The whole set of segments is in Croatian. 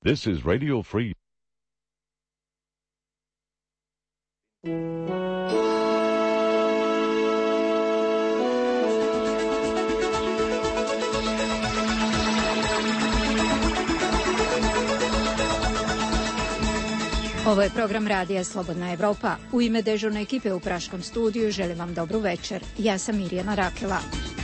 This is Radio Free. Ovo je program radija Slobodna Evropa. U ime dežurne ekipe u Praškom studiju želim vam dobru večer. Ja sam Mirjana Rakela.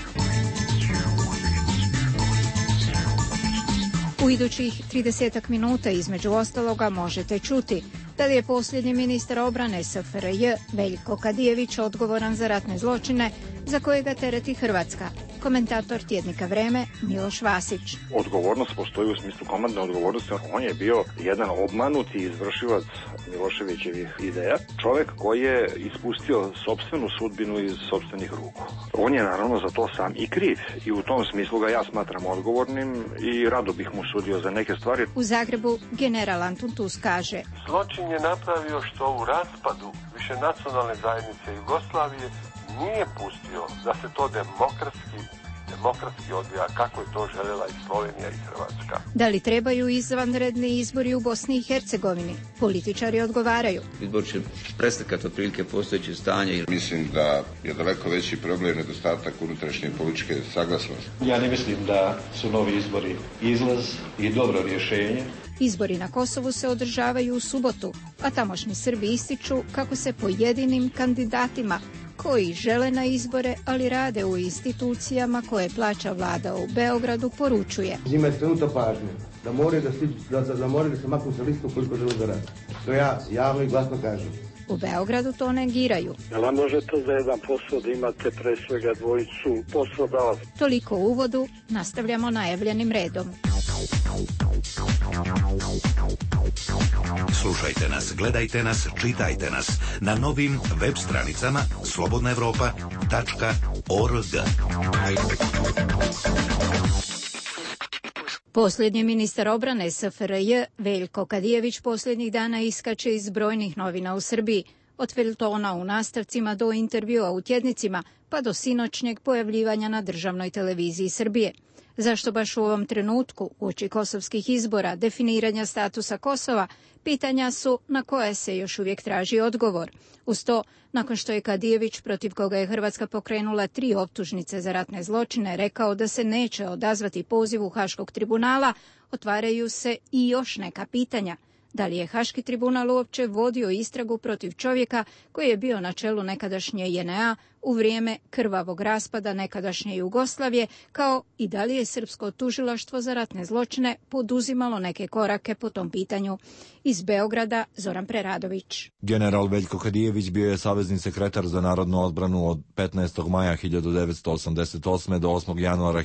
U idućih 30 minuta između ostaloga možete čuti da li je posljednji ministar obrane SFRJ Veljko Kadijević odgovoran za ratne zločine za koje ga tereti Hrvatska. Komentator tjednika Vreme Miloš Vasić. Odgovornost postoji u smislu komandne odgovornosti. On je bio jedan obmanuti izvršilac Miloševićevih ideja. Čovjek koji je ispustio sopstvenu sudbinu iz sopstvenih ruku. On je naravno za to sam i kriv. I u tom smislu ga ja smatram odgovornim i rado bih mu sudio za neke stvari. U Zagrebu general Antun Tus kaže: zločin je napravio što u raspadu višenacionalne zajednice Jugoslavije nije pustio da se to demokratski odvija kako je to željela i Slovenija i Hrvatska. Da li trebaju izvanredni izbori u Bosni i Hercegovini? Političari odgovaraju. Izbor će preslikati otprilike postojeće stanje. Mislim da je daleko veći problem nedostatak unutrašnje političke saglasnosti. Ja ne mislim da su novi izbori izlaz i dobro rješenje. Izbori na Kosovu se održavaju u subotu, a tamošnji Srbi ističu kako se pojedinim kandidatima koji žele na izbore, ali rade u institucijama koje plaća vlada u Beogradu, poručuje. Njima je skrenuta pažnja da moraju da se maknu sa listu koliko žele da rade. To ja javno i glasno kažem. U Beogradu to negiraju. Jel možete za jedan posao da imate pre svega dvojicu poslodavaca? Toliko u uvodu, nastavljamo najavljenim redom. Slušajte nas, gledajte nas, čitajte nas na novim web stranicama slobodnaevropa.org. Posljednji ministar obrane SFRJ Veljko Kadijević posljednjih dana iskače iz brojnih novina u Srbiji, od feljtona u nastavcima do intervjua u tjednicima, pa do sinoćnjeg pojavljivanja na državnoj televiziji Srbije. Zašto baš u ovom trenutku, uoči kosovskih izbora, definiranja statusa Kosova, pitanja su na koje se još uvijek traži odgovor. Uz to, nakon što je Kadijević, protiv koga je Hrvatska pokrenula 3 optužnice za ratne zločine, rekao da se neće odazvati pozivu Haškog tribunala, otvaraju se i još neka pitanja. Da li je Haški tribunal uopće vodio istragu protiv čovjeka koji je bio na čelu nekadašnje JNA u vrijeme krvavog raspada nekadašnje Jugoslavije, kao i da li je Srpsko tužilaštvo za ratne zločine poduzimalo neke korake po tom pitanju. Iz Beograda Zoran Preradović. General Veljko Kadijević bio je savezni sekretar za narodnu odbranu od 15. maja 1988. do 8. januara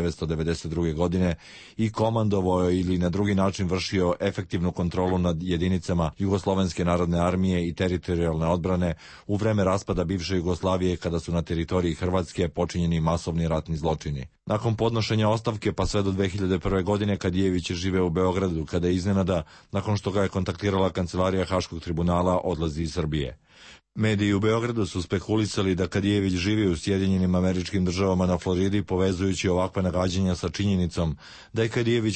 1992. godine i komandovao ili na drugi način vršio efektivnu kontrolu nad jedinicama Jugoslovenske narodne armije i teritorijalne odbrane u vreme raspada bivše Jugoslavije, kada su na teritoriji Hrvatske počinjeni masovni ratni zločini. Nakon podnošenja ostavke pa sve do 2001. godine Kadijević je živeo u Beogradu, kada je iznenada, nakon što ga je kontaktirala kancelarija Haškog tribunala, odlazi iz Srbije. Mediji u Beogradu su spekulisali da Kadijević živi u Sjedinjenim Američkim Državama na Floridi, povezujući ovakve nagađanja sa činjenicom da je Kadijević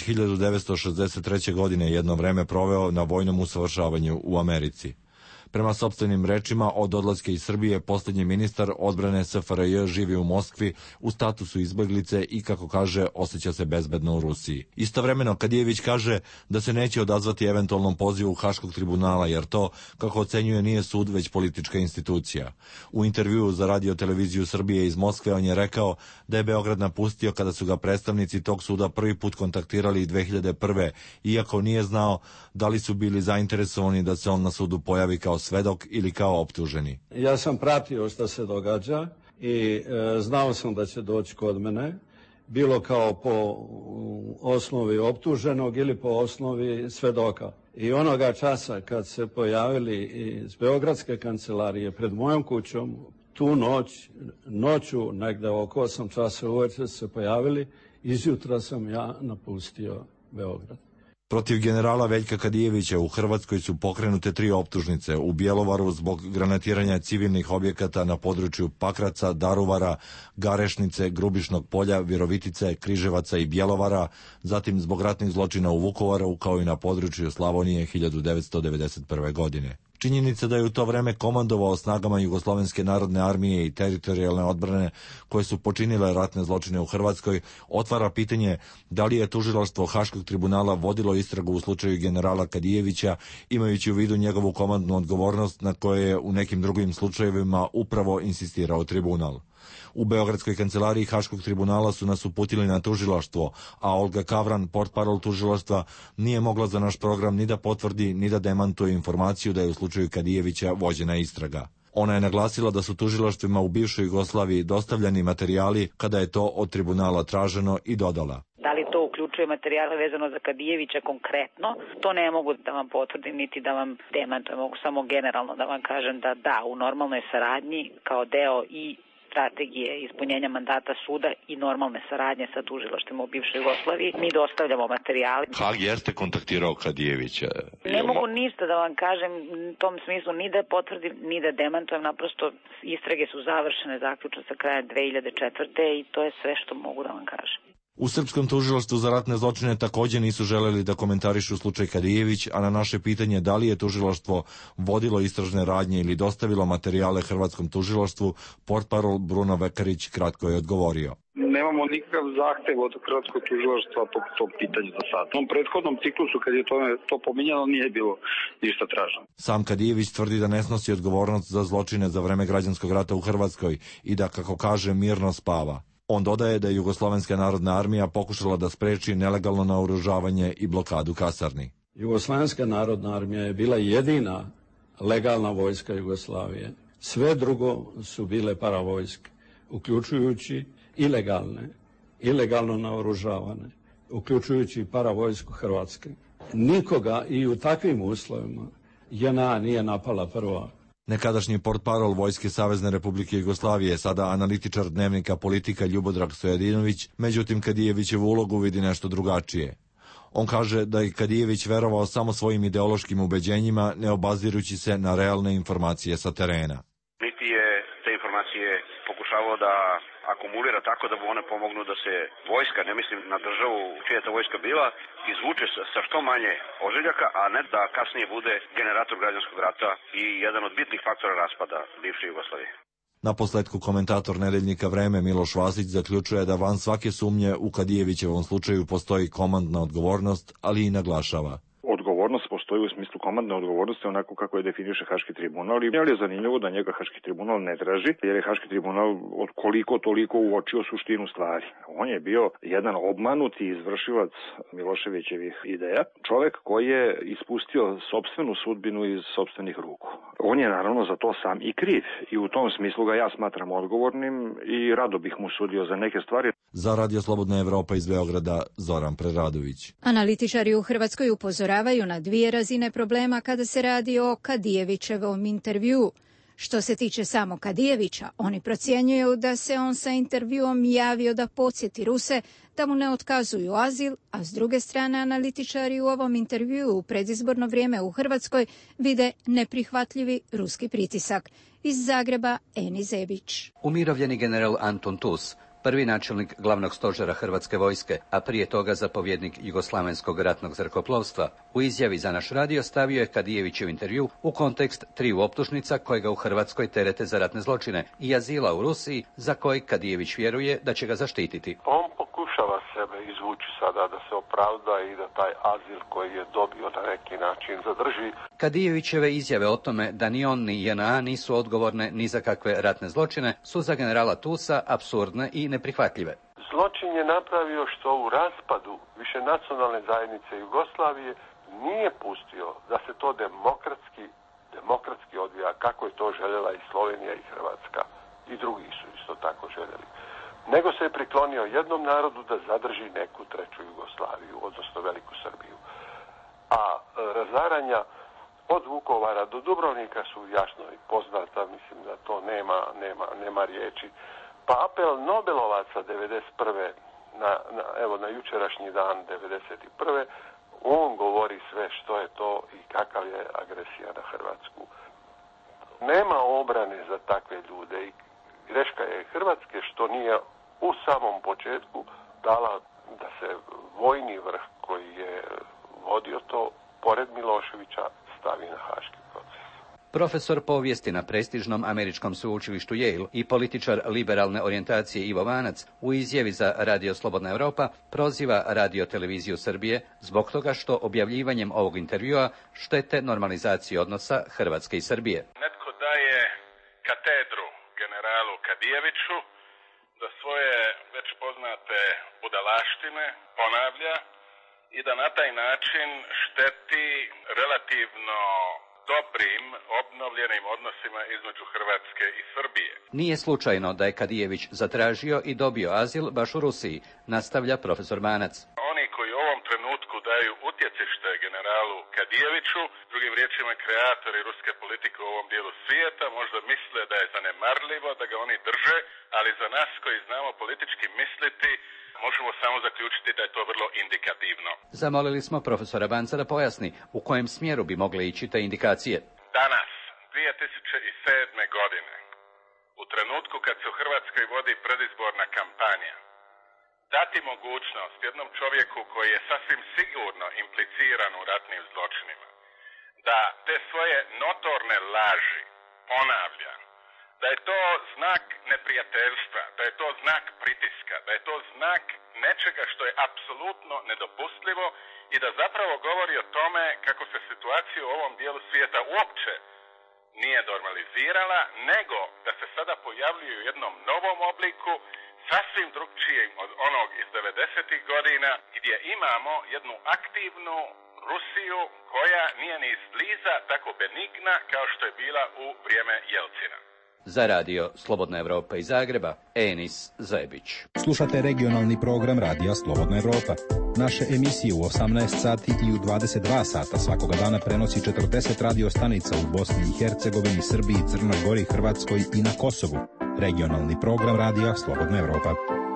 1963. godine jedno vreme proveo na vojnom usavršavanju u Americi. Prema sopstvenim rečima, od odlaska iz Srbije posljednji ministar odbrane SFRJ živi u Moskvi u statusu izbjeglice i, kako kaže, osjeća se bezbedno u Rusiji. Istovremeno Kadijević kaže da se neće odazvati eventualnom pozivu Haškog tribunala, jer to, kako ocenjuje, nije sud već politička institucija. U intervjuu za Radio televiziju Srbije iz Moskve on je rekao da je Beograd napustio kada su ga predstavnici tog suda prvi put kontaktirali 2001. iako nije znao da li su bili zainteresovani da se on na sudu pojavi kao svedok ili kao optuženi. Ja sam pratio što se događa i znao sam da će doći kod mene, bilo kao po osnovi optuženog ili po osnovi svedoka. I onoga časa kad se pojavili iz Beogradske kancelarije pred mojom kućom, tu noću, negde oko 8 časa uveče se pojavili, izjutra sam ja napustio Beograd. Protiv generala Veljka Kadijevića u Hrvatskoj su pokrenute 3 optužnice, u Bjelovaru zbog granatiranja civilnih objekata na području Pakraca, Daruvara, Garešnice, Grubišnog polja, Virovitice, Križevaca i Bjelovara, zatim zbog ratnih zločina u Vukovaru kao i na području Slavonije 1991. godine. Činjenica da je u to vreme komandovao snagama Jugoslovenske narodne armije i teritorijalne odbrane koje su počinile ratne zločine u Hrvatskoj otvara pitanje da li je tužilaštvo Haškog tribunala vodilo istragu u slučaju generala Kadijevića, imajući u vidu njegovu komandnu odgovornost na koje je u nekim drugim slučajevima upravo insistirao tribunal. U Beogradskoj kancelariji Haškog tribunala su nas uputili na tužilaštvo, a Olga Kavran, portparol tužilaštva, nije mogla za naš program ni da potvrdi, ni da demantuje informaciju da je u slučaju Kadijevića vođena istraga. Ona je naglasila da su tužilaštvima u bivšoj Jugoslaviji dostavljani materijali kada je to od tribunala traženo i dodala. Da li to uključuje materijale vezano za Kadijevića konkretno, to ne mogu da vam potvrdim niti da vam demantujem, mogu samo generalno da vam kažem da u normalnoj saradnji kao deo i strategije ispunjenja mandata suda i normalne saradnje sa tužilaštvima u bivšoj Jugoslaviji, mi dostavljamo materijale. Hag jeste kontaktirao Kadijevića? Ne mogu ništa da vam kažem u tom smislu, ni da potvrdim, ni da demantujem, naprosto istrage su završene zaključno sa kraja 2004. i to je sve što mogu da vam kažem. U Srpskom tužilaštvu za ratne zločine također nisu želeli da komentarišu slučaj Kadijević, a na naše pitanje da li je tužilaštvo vodilo istražne radnje ili dostavilo materijale Hrvatskom tužilaštvu, portparol Bruno Vekarić kratko je odgovorio. Nemamo nikakav zahtev od Hrvatskog tužilaštva po tom pitanju do sada. U tom prethodnom ciklusu kad je to pominjano nije bilo ništa traženo. Sam Kadijević tvrdi da ne snosi odgovornost za zločine za vreme građanskog rata u Hrvatskoj i da, kako kaže, mirno spava. On dodaje da je Jugoslovenska narodna armija pokušala da spreči nelegalno naoružavanje i blokadu kasarni. Jugoslovenska narodna armija je bila jedina legalna vojska Jugoslavije. Sve drugo su bile paravojske, uključujući ilegalno naoružavane, uključujući paravojsku Hrvatske. Nikoga i u takvim uslovima JNA nije napala prva. Nekadašnji portparol Vojske Savezne Republike Jugoslavije, sada analitičar dnevnika Politika Ljubodrag Stojadinović, međutim Kadijevićevu ulogu vidi nešto drugačije. On kaže da je Kadijević verovao samo svojim ideološkim ubeđenjima, ne obazirući se na realne informacije sa terena. Niti je te informacije pokušavao da akumulira tako da mu one pomognu da se vojska, ne mislim na državu čija je ta vojska bila, izvuče sa što manje ožiljaka, a ne da kasnije bude generator građanskog rata i jedan od bitnih faktora raspada bivše Jugoslavije. Na posledku komentator nedeljnika Vreme Miloš Vasić zaključuje da van svake sumnje u Kadijevićevom slučaju postoji komandna odgovornost, ali i naglašava. Odgovornost postoji u smislu komandne odgovornosti onako kako je definiše Haški tribunal, ali je zanimljivo da njega Haški tribunal ne traži, jer je Haški tribunal od koliko toliko uočio suštinu stvari. On je bio jedan obmanuti izvršilac Miloševićevih ideja, čovek koji je ispustio sopstvenu sudbinu iz sopstvenih ruku. On je naravno za to sam i kriv i u tom smislu ga ja smatram odgovornim i rado bih mu sudio za neke stvari. Za Radio Slobodna Evropa iz Beograda, Zoran Preradović. Analitičari u Hrvatskoj upozoravaju na 2 razine problema kada se radi o Kadijevićevom intervjuu. Što se tiče samo Kadijevića, oni procjenjuju da se on sa intervjuom javio da podsjeti Ruse da mu ne otkazuju azil, a s druge strane analitičari u ovom intervjuu u predizborno vrijeme u Hrvatskoj vide neprihvatljivi ruski pritisak. Iz Zagreba, Eni Zebić. Umirovljeni general Anton Tus, prvi načelnik glavnog stožera Hrvatske vojske, a prije toga zapovjednik Jugoslavenskog ratnog zrakoplovstva, u izjavi za naš radio stavio je Kadijevićev intervju u kontekst 3 optužnica koje ga u Hrvatskoj terete za ratne zločine i azila u Rusiji, za koji Kadijević vjeruje da će ga zaštititi. On pokušava sebe izvući sada da se opravda i da taj azil koji je dobio na neki način zadrži. Kadijevićeve izjave o tome da ni on ni JNA nisu odgovorne ni za kakve ratne zločine su za generala Tusa apsurdne i neprihvatljive. Zločin je napravio što u raspadu višenacionalne zajednice Jugoslavije nije pustio da se to demokratski odvija kako je to željela i Slovenija i Hrvatska i drugi su isto tako željeli. Nego se je priklonio jednom narodu da zadrži neku treću Jugoslaviju, odnosno Veliku Srbiju. A razaranja od Vukovara do Dubrovnika su jasno i poznata, mislim da to nema riječi. Pa apel Nobelovaca 1991. Na jučerašnji dan 1991. On govori sve što je to i kakav je agresija na Hrvatsku. Nema obrane za takve ljude i greška je Hrvatske što nije u samom početku dala da se vojni vrh koji je vodio to pored Miloševića stavi na Haški proces. Profesor povijesti na prestižnom američkom sveučilištu Yale i političar liberalne orijentacije Ivo Vanac u izjavi za Radio Slobodna Europa proziva Radio-televiziju Srbije zbog toga što objavljivanjem ovog intervjua štete normalizaciji odnosa Hrvatske i Srbije. Netko daje katedru generalu Kadijeviću da svoje već poznate budalaštine ponavlja i da na taj način šteti relativno dobrim, obnovljenim odnosima između Hrvatske i Srbije. Nije slučajno da je Kadijević zatražio i dobio azil baš u Rusiji, nastavlja profesor Manac. Oni koji u ovom trenutku daju utjecište generalu Kadijeviću, drugim riječima kreatori ruske politike u ovom dijelu svijeta, možda misle da je zanemarljivo, da ga oni drže, ali za nas koji znamo politički misliti, možemo samo zaključiti da je to vrlo indikativno. Zamolili smo profesora Banca da pojasni u kojem smjeru bi mogle ići te indikacije. Danas, 2007. godine, u trenutku kad se u Hrvatskoj vodi predizborna kampanja, dati mogućnost jednom čovjeku koji je sasvim sigurno impliciran u ratnim zločinima, da te svoje notorne laži ponavlja, da je to znak neprijateljstva, da je to znak pritiska, da je to znak nečega što je apsolutno nedopustljivo i da zapravo govori o tome kako se situacija u ovom dijelu svijeta uopće nije normalizirala, nego da se sada pojavljuje u jednom novom obliku, sasvim drugčijem od onog iz 90. godina, gdje imamo jednu aktivnu Rusiju koja nije ni izbliza tako benigna kao što je bila u vrijeme Jelcina. Za Radio Slobodna Evropa iz Zagreba, Enis Zebić. Slušate regionalni program Radija Slobodna Evropa. Naše emisije u 18 sati i u 22 sata svakoga dana prenosi 40 radio stanica u Bosni i Hercegovini, Srbiji, Crnoj Gori, Hrvatskoj i na Kosovu. Regionalni program Radija Slobodna Evropa.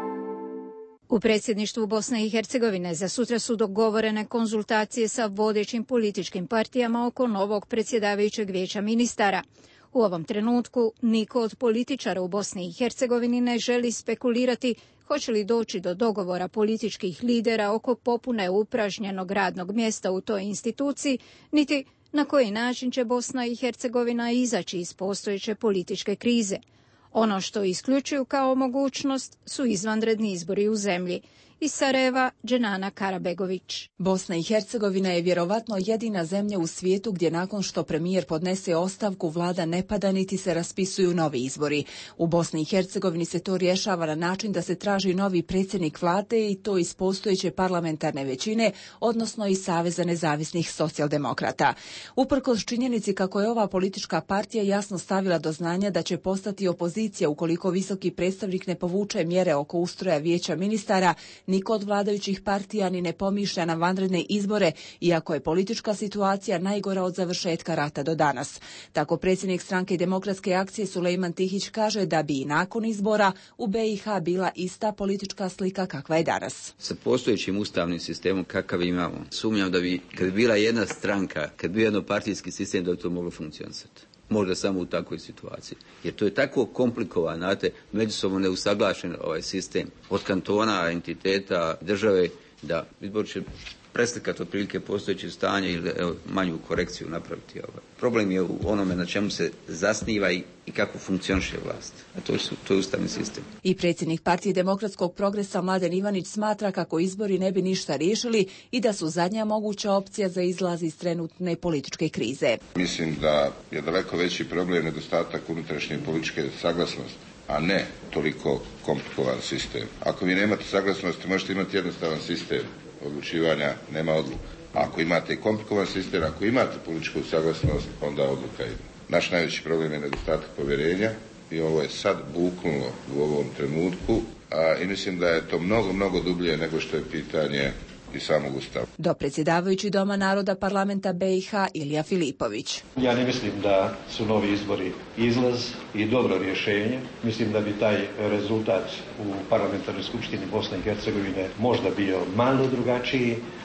U predsjedništvu Bosne i Hercegovine za sutra su dogovorene konzultacije sa vodećim političkim partijama oko novog predsjedavajućeg vijeća ministara. U ovom trenutku niko od političara u Bosni i Hercegovini ne želi spekulirati hoće li doći do dogovora političkih lidera oko popune upražnjenog radnog mjesta u toj instituciji, niti na koji način će Bosna i Hercegovina izaći iz postojeće političke krize. Ono što isključuju kao mogućnost su izvanredni izbori u zemlji. Iz Sarajeva, Dženana Karabegović. Bosna i Hercegovina je vjerovatno jedina zemlja u svijetu gdje nakon što premijer podnese ostavku vlada ne pada niti se raspisuju novi izbori. U Bosni i Hercegovini se to rješava na način da se traži novi predsjednik vlade i to iz postojeće parlamentarne većine, odnosno iz Saveza nezavisnih socijaldemokrata. Uprkos činjenici kako je ova politička partija jasno stavila do znanja da će postati opozicija ukoliko visoki predstavnik ne povuče mjere oko ustroja vijeća ministara, niko od vladajućih partija ni ne pomišlja na vanredne izbore, iako je politička situacija najgora od završetka rata do danas. Tako predsjednik stranke Demokratske akcije Sulejman Tihić kaže da bi i nakon izbora u BiH bila ista politička slika kakva je danas. Sa postojećim ustavnim sistemom kakav imamo, sumnjam da bi, kad bi bila jedna stranka, kad bi bio jednopartijski sistem, da bi to moglo funkcionisati. Možda samo u takvoj situaciji. Jer to je tako komplikovan, znate, međusobno neusaglašen ovaj sistem od kantona, entiteta, države, da izbor će preslikati otprilike postojeće stanje ili manju korekciju napraviti. Problem je u onome na čemu se zasniva i kako funkcioniše vlast. A to je ustavni sistem. I predsjednik partije Demokratskog progresa Mladen Ivanić smatra kako izbori ne bi ništa riješili i da su zadnja moguća opcija za izlaz iz trenutne političke krize. Mislim da je daleko veći problem nedostatak unutrašnje političke saglasnosti, a ne toliko komplikovan sistem. Ako vi nemate saglasnosti, možete imati jednostavan sistem odlučivanja, nema odluka. Ako imate komplikovan sistem, ako imate političku saglasnost, onda odluka ide. Naš najveći problem je nedostatak povjerenja i ovo je sad buknulo u ovom trenutku i mislim da je to mnogo dublje nego što je pitanje i samog Ustava. Do predsjedavajući Doma naroda parlamenta BiH Ilija Filipović. Ja ne mislim da su novi izbori izlaz i dobro rješenje. Mislim da bi taj rezultat u parlamentarnoj skupštini Bosne i Hercegovine možda bio malo drugačiji,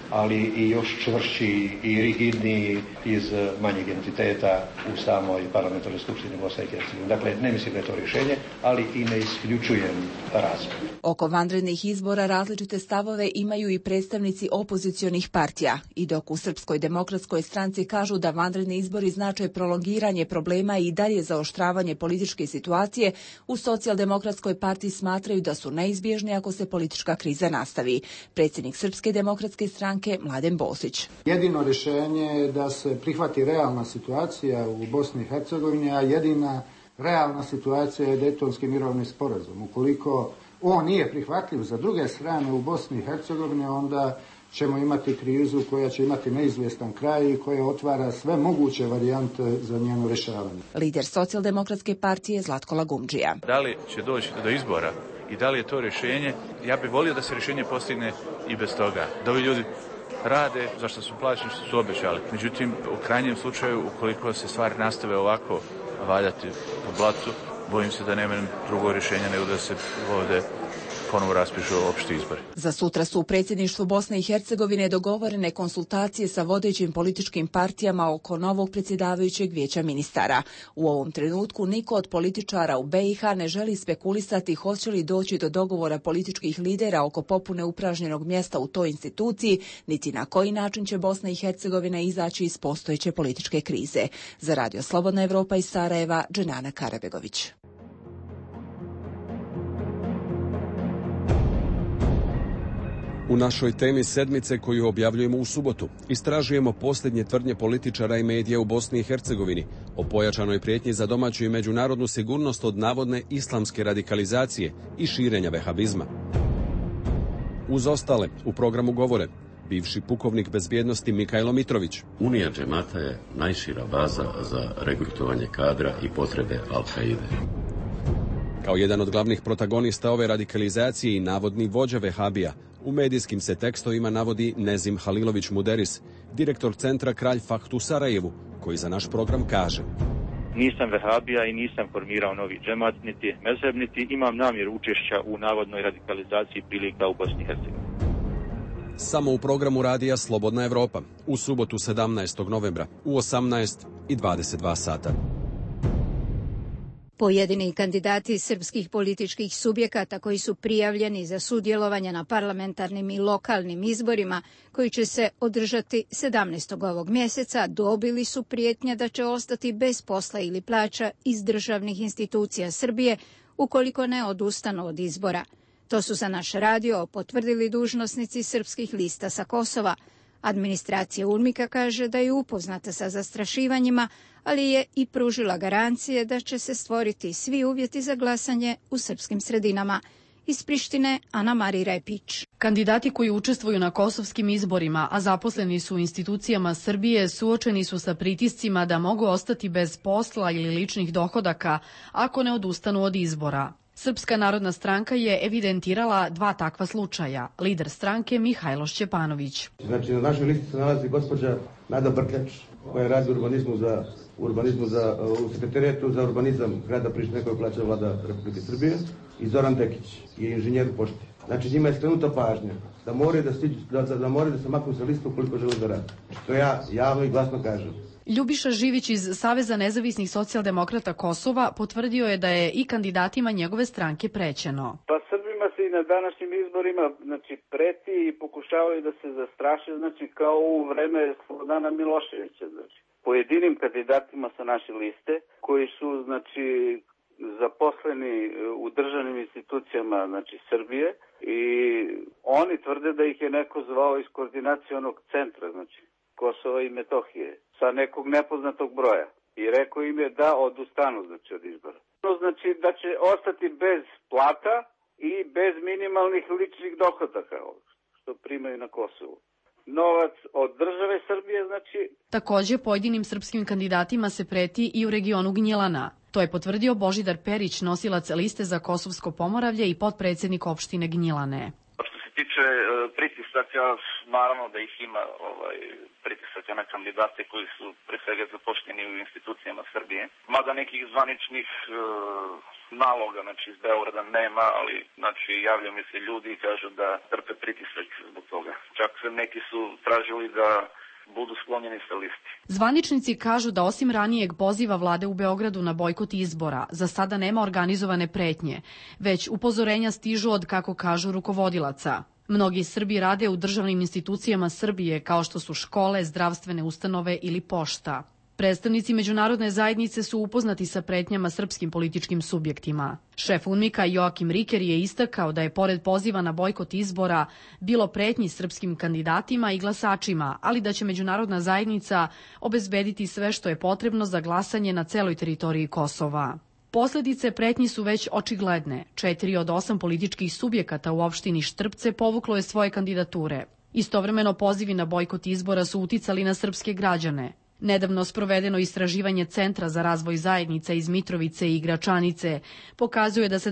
ali i još čvršći i rigidniji iz manjeg entiteta u samoj parlamentarnoj skupštini Bosne i Hercegovine. Dakle, ne mislim da je to rješenje, ali i ne isključujem razvoj. Oko vanrednih izbora različite stavove imaju i predstavnici opozicionih partija. I dok u Srpskoj demokratskoj stranci kažu da vanredni izbori znače prolongiranje problema i dalje zaoštravanje političke situacije, u Socijaldemokratskoj partiji smatraju da su neizbježni ako se politička kriza nastavi. Predsjednik Srpske demokratske stranke Mladen Bosić. Jedino rješenje je da se prihvati realna situacija u Bosni i Hercegovini, a jedina realna situacija je Dejtonski mirovni sporazum. Ukoliko on nije prihvatljiv za druge strane u Bosni i Hercegovini, onda ćemo imati krizu koja će imati neizvjestan kraj i koja otvara sve moguće varijante za njeno rješavanje. Lider Socijaldemokratske partije Zlatko Lagumdžija. Da li će doći do izbora i da li je to rješenje? Ja bih volio da se rješenje postigne i bez toga. Da ovi ljudi rade zašto su plaćeni, što su obećali. Međutim, u krajnjem slučaju, ukoliko se stvari nastave ovako valjati u blatu, bojim se da nema drugo rješenja nego da se ovdje ponovo raspišu opšti izbori. Za sutra su u predsjedništvu Bosne i Hercegovine dogovorene konsultacije sa vodećim političkim partijama oko novog predsjedavajućeg vijeća ministara. U ovom trenutku niko od političara u BiH ne želi spekulisati hoće li doći do dogovora političkih lidera oko popune upražnjenog mjesta u toj instituciji, niti na koji način će Bosna i Hercegovina izaći iz postojeće političke krize. Za Radio Slobodna Evropa iz Sarajeva, Dženana Karabegović. U našoj temi sedmice koju objavljujemo u subotu istražujemo posljednje tvrdnje političara i medija u Bosni i Hercegovini o pojačanoj prijetnji za domaću i međunarodnu sigurnost od navodne islamske radikalizacije i širenja vehabizma. Uz ostale u programu govore bivši pukovnik bezbjednosti Mikajlo Mitrović. Unija džemata je najšira baza za regrutovanje kadra i potrebe Al-Kaide. Kao jedan od glavnih protagonista ove radikalizacije i navodni vođa vehabija, u medijskim se tekstovima navodi Nezim Halilović Muderis, direktor centra Kralj Fahd u Sarajevu, koji za naš program kaže: Nisam vehabija i nisam formirao novi džemat, niti mezheb, niti imam namjeru učešća u navodnoj radikalizaciji prilika u Bosni i Hercegovini. Samo u programu radija Slobodna Evropa, u subotu 17. novembra, u 18:22 sata. Pojedini kandidati srpskih političkih subjekata koji su prijavljeni za sudjelovanje na parlamentarnim i lokalnim izborima koji će se održati 17. ovog mjeseca dobili su prijetnje da će ostati bez posla ili plaća iz državnih institucija Srbije ukoliko ne odustanu od izbora. To su za naš radio potvrdili dužnosnici srpskih lista sa Kosova. Administracija UNMIK-a kaže da je upoznata sa zastrašivanjima, ali je i pružila garancije da će se stvoriti svi uvjeti za glasanje u srpskim sredinama. Iz Prištine, Ana Mari Repić. Kandidati koji učestvuju na kosovskim izborima, a zaposleni su u institucijama Srbije, suočeni su sa pritiscima da mogu ostati bez posla ili ličnih dohodaka ako ne odustanu od izbora. Srpska narodna stranka je evidentirala 2 takva slučaja. Lider stranke Mihajlo Šćepanović. Znači, na našoj listi se nalazi gospođa Nada Brkljač, koja radi u sekretarijatu za urbanizam grada Prištine koju plaća vlada Republike Srbije, i Zoran Dekić je inženjer u pošti. Znači, njima je skrenuta pažnja da moraju da se maknu sa liste ukoliko žele da rade. Što ja javno i glasno kažem. Ljubiša Živić iz Saveza nezavisnih socijaldemokrata Kosova potvrdio je da je i kandidatima njegove stranke prećeno. Pa Srbima se i na današnjim izborima preti i pokušavaju da se zastraše, kao u vreme Slobodana Miloševića. Pojedinim kandidatima sa naše liste koji su zaposleni u državnim institucijama Srbije i oni tvrde da ih je neko zvao iz koordinacionog centra, Kosova i Metohije, sa nekog nepoznatog broja. I rekao im je da odustanu od izbora. Znači da će ostati bez plata i bez minimalnih ličnih dohodaka, što primaju na Kosovu. Novac od države Srbije, Također pojedinim srpskim kandidatima se preti i u regionu Gnjilana. To je potvrdio Božidar Perić, nosilac liste za Kosovsko Pomoravlje i potpredsjednik opštine Gnjilane. Što se tiče pritisaka, naravno da ih ima pritisak na kandidate koji su pre svega zaposleni u institucijama Srbije. Mada nekih zvaničnih naloga, znači iz Beograda nema, ali znači javljaju mi se ljudi i kažu da trpe pritisak zbog toga. Čak neki su tražili da budu sklonjeni sa listi. Zvaničnici kažu da osim ranijeg poziva vlade u Beogradu na bojkot izbora, za sada nema organizovane pretnje, već upozorenja stižu od, kako kažu, rukovodilaca. Mnogi Srbi rade u državnim institucijama Srbije, kao što su škole, zdravstvene ustanove ili pošta. Predstavnici međunarodne zajednice su upoznati sa pretnjama srpskim političkim subjektima. Šef UNMIK-a Joakim Riker je istakao da je pored poziva na bojkot izbora bilo pretnji srpskim kandidatima i glasačima, ali da će međunarodna zajednica obezbediti sve što je potrebno za glasanje na celoj teritoriji Kosova. Posledice pretnji su već očigledne. 4 od 8 političkih subjekata u opštini Štrpce povuklo je svoje kandidature. Istovremeno pozivi na bojkot izbora su uticali na srpske građane. Nedavno sprovedeno istraživanje Centra za razvoj zajednica iz Mitrovice i Gračanice pokazuje da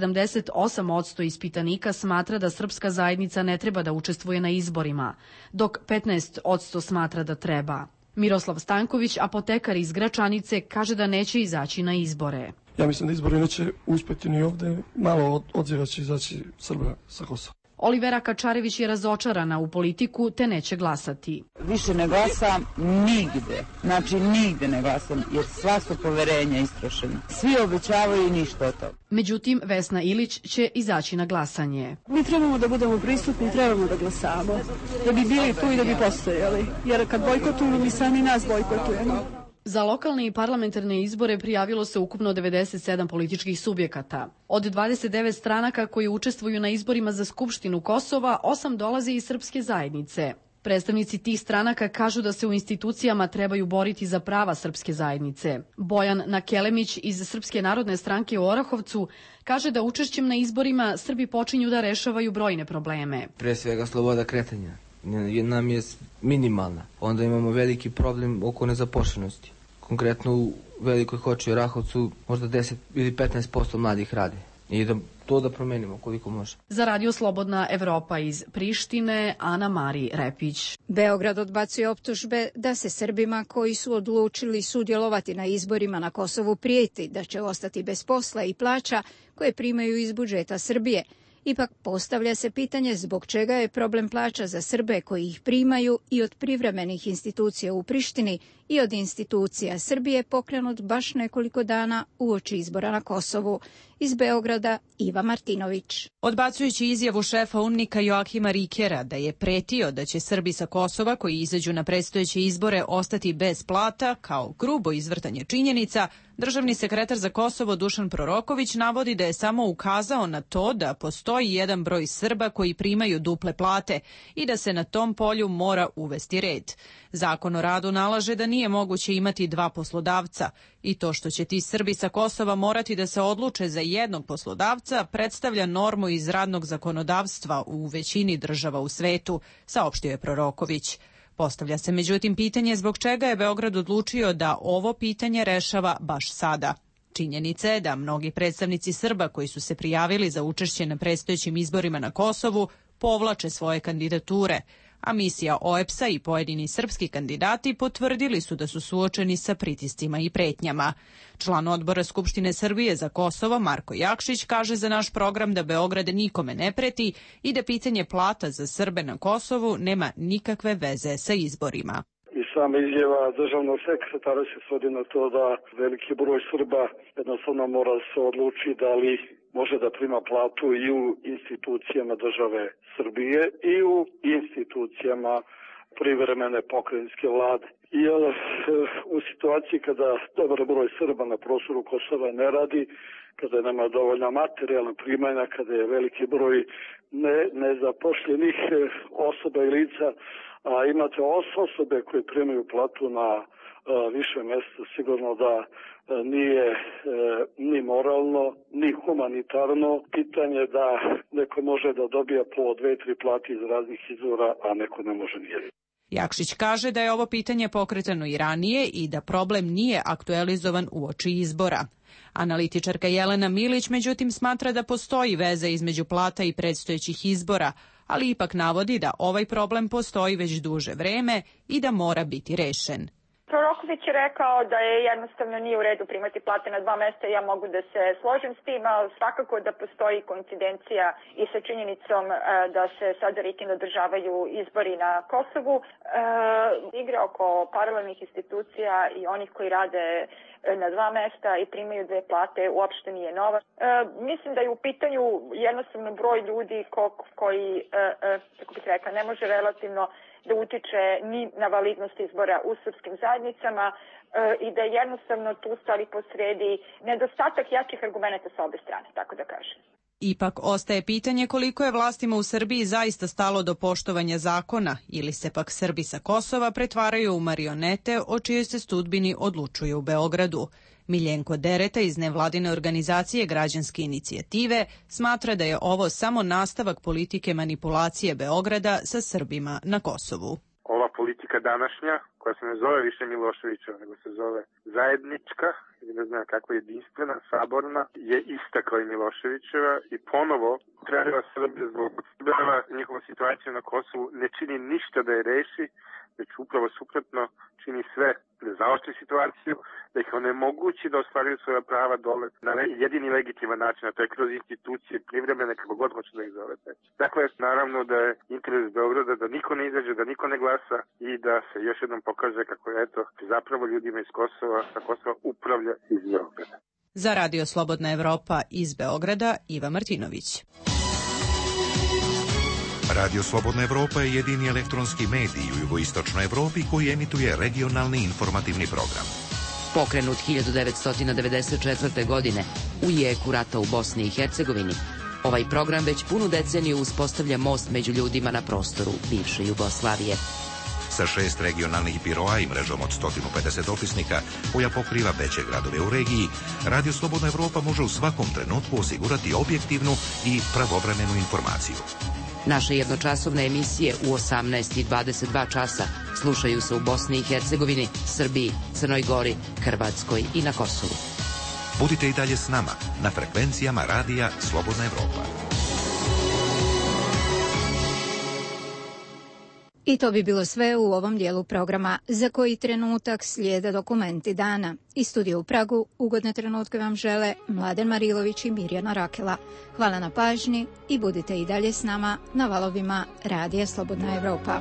78% ispitanika smatra da srpska zajednica ne treba da učestvuje na izborima, dok 15% smatra da treba. Miroslav Stanković, apotekar iz Gračanice, kaže da neće izaći na izbore. Ja mislim da izbori neće uspjeti ni ovdje, malo odziva će izaći Srba sa Kosova. Olivera Kačarević je razočarana u politiku te neće glasati. Više ne glasam nigde, znači nigde ne glasam jer sva su poverenja istrošena. Svi obećavaju i ništa od toga. Međutim, Vesna Ilić će izaći na glasanje. Mi trebamo da budemo prisutni, trebamo da glasamo, da bi bili tu i da bi postojali, jer kad bojkotujemo mi sami nas bojkotujemo. Za lokalne i parlamentarne izbore prijavilo se ukupno 97 političkih subjekata. Od 29 stranaka koji učestvuju na izborima za Skupštinu Kosova, 8 dolaze iz srpske zajednice. Predstavnici tih stranaka kažu da se u institucijama trebaju boriti za prava srpske zajednice. Bojan Nakelemić iz Srpske narodne stranke u Orahovcu kaže da učešćem na izborima Srbi počinju da rešavaju brojne probleme. Pre svega sloboda kretanja nam je minimalna. Onda imamo veliki problem oko nezaposlenosti. Konkretno u Velikoj Hoči i Orahovcu možda 10 ili 15% mladih radi. I da promenimo koliko može. Za Radio Slobodna Evropa iz Prištine, Ana Mari Repić. Beograd odbacuje optužbe da se Srbima koji su odlučili sudjelovati na izborima na Kosovu prijeti da će ostati bez posla i plaća koje primaju iz budžeta Srbije. Ipak postavlja se pitanje zbog čega je problem plaća za Srbe koji ih primaju i od privremenih institucija u Prištini i od institucija Srbije pokrenut baš nekoliko dana uoči izbora na Kosovu. Iz Beograda, Iva Martinović. Odbacujući izjavu šefa UNMIK-a Joakima Rikera da je pretio da će Srbi sa Kosova koji izađu na predstojeće izbore ostati bez plata kao grubo izvrtanje činjenica, državni sekretar za Kosovo Dušan Proroković navodi da je samo ukazao na to da postoji jedan broj Srba koji primaju duple plate i da se na tom polju mora uvesti red. Zakon o radu nalaže da nije moguće imati dva poslodavca i to što će ti Srbi sa Kosova morati da se odluče za jednog poslodavca predstavlja normu iz radnog zakonodavstva u većini država u svetu, saopštio je Proroković. Postavlja se međutim pitanje zbog čega je Beograd odlučio da ovo pitanje rešava baš sada. Činjenica je da mnogi predstavnici Srba koji su se prijavili za učešće na predstojećim izborima na Kosovu povlače svoje kandidature, a misija OEBS-a i pojedini srpski kandidati potvrdili su da su suočeni sa pritiscima i pretnjama. Član odbora Skupštine Srbije za Kosovo Marko Jakšić kaže za naš program da Beograd nikome ne preti i da pitanje plata za Srbe na Kosovu nema nikakve veze sa izborima. I sama izjava državnog sekretara se svodi na to da veliki broj Srba jednostavno mora se odluči da li može da prima platu i u institucijama države Srbije i u institucijama privremene pokrajinske vlade. I u situaciji kada dobar broj Srba na prostoru Kosova ne radi, kada nema dovoljna materijalna primanja, kada je veliki broj nezapošljenih osoba i lica, a imate osobe koje primaju platu na više mjesta, sigurno da nije ni moralno, ni humanitarno pitanje da neko može da dobija po 2-3 plati iz raznih izvora, a neko ne može nijedno. Jakšić kaže da je ovo pitanje pokretano i ranije i da problem nije aktualizovan uoči izbora. Analitičarka Jelena Milić međutim smatra da postoji veza između plata i predstojećih izbora, ali ipak navodi da ovaj problem postoji već duže vreme i da mora biti rešen. Proroković je rekao da je jednostavno nije u redu primati plate na dva mesta i ja mogu da se složim s tim, ali svakako da postoji koincidencija i sa činjenicom da se sada ritim održavaju izbori na Kosovu. Igre oko paralelnih institucija i onih koji rade na dva mesta i primaju dve plate uopšte nije nova. Mislim da je u pitanju jednostavno broj ljudi koji, kako bih rekla, ne može relativno da utiče ni na validnost izbora u srpskim zajednicama i da je jednostavno tu stvari posredi nedostatak jačih argumenta sa obe strane, tako da kažem. Ipak ostaje pitanje koliko je vlastima u Srbiji zaista stalo do poštovanja zakona ili se pak Srbi sa Kosova pretvaraju u marionete o čijoj se sudbini odlučuje u Beogradu. Miljenko Dereta iz nevladine organizacije Građanske inicijative smatra da je ovo samo nastavak politike manipulacije Beograda sa Srbima na Kosovu. Ova politika današnja, koja se ne zove više Miloševićeva, nego se zove zajednička, ili ne znam kakva jedinstvena, saborna, je ista kao i Miloševićeva i ponovo treba Srbije zloupotrebljava njihovu situaciju na Kosovu, ne čini ništa da je reši, već upravo suprotno čini sve da zaoštri situaciju, da ih onemogući da ostvaruju svoja prava dole na jedini legitiman način, a to je kroz institucije privremene, kako god hoće da ih zovete. Dakle, naravno da je interes Beograda da niko ne izađe, da niko ne glasa i da se još jednom pokaže kako je zapravo ljudima iz Kosova, sa Kosova upravlja iz Beograda. Za Radio Slobodna Evropa iz Beograda, Iva Martinović. Radio Slobodna Evropa je jedini elektronski medij u jugoistočnoj Evropi koji emituje regionalni informativni program. Pokrenut 1994. godine u jeku rata u Bosni i Hercegovini, ovaj program već punu deceniju uspostavlja most među ljudima na prostoru bivše Jugoslavije. Sa 6 regionalnih biroa i mrežom od 150 dopisnika koja pokriva veće gradove u regiji, Radio Slobodna Evropa može u svakom trenutku osigurati objektivnu i pravovremenu informaciju. Naše jednočasovne emisije u 18 i 22 časa slušaju se u Bosni i Hercegovini, Srbiji, Crnoj Gori, Hrvatskoj i na Kosovu. Budite i dalje s nama na frekvencijama Radija Slobodna Evropa. I to bi bilo sve u ovom dijelu programa. Za koji trenutak slijede dokumenti dana. Iz studija u Pragu ugodne trenutke vam žele Mladen Marilović i Mirjana Rakela. Hvala na pažnji i budite i dalje s nama na valovima Radija Slobodna Evropa.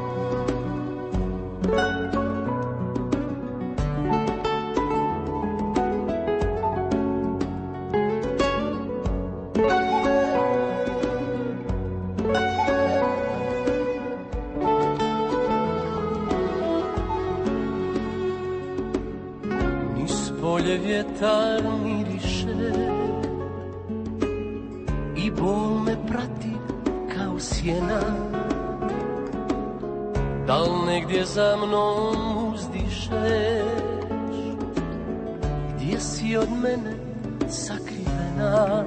Polje vjetar miriše i bol me prati kao sjena. Da li negdje za mnom uzdišeš, gdje si od mene sakrivena?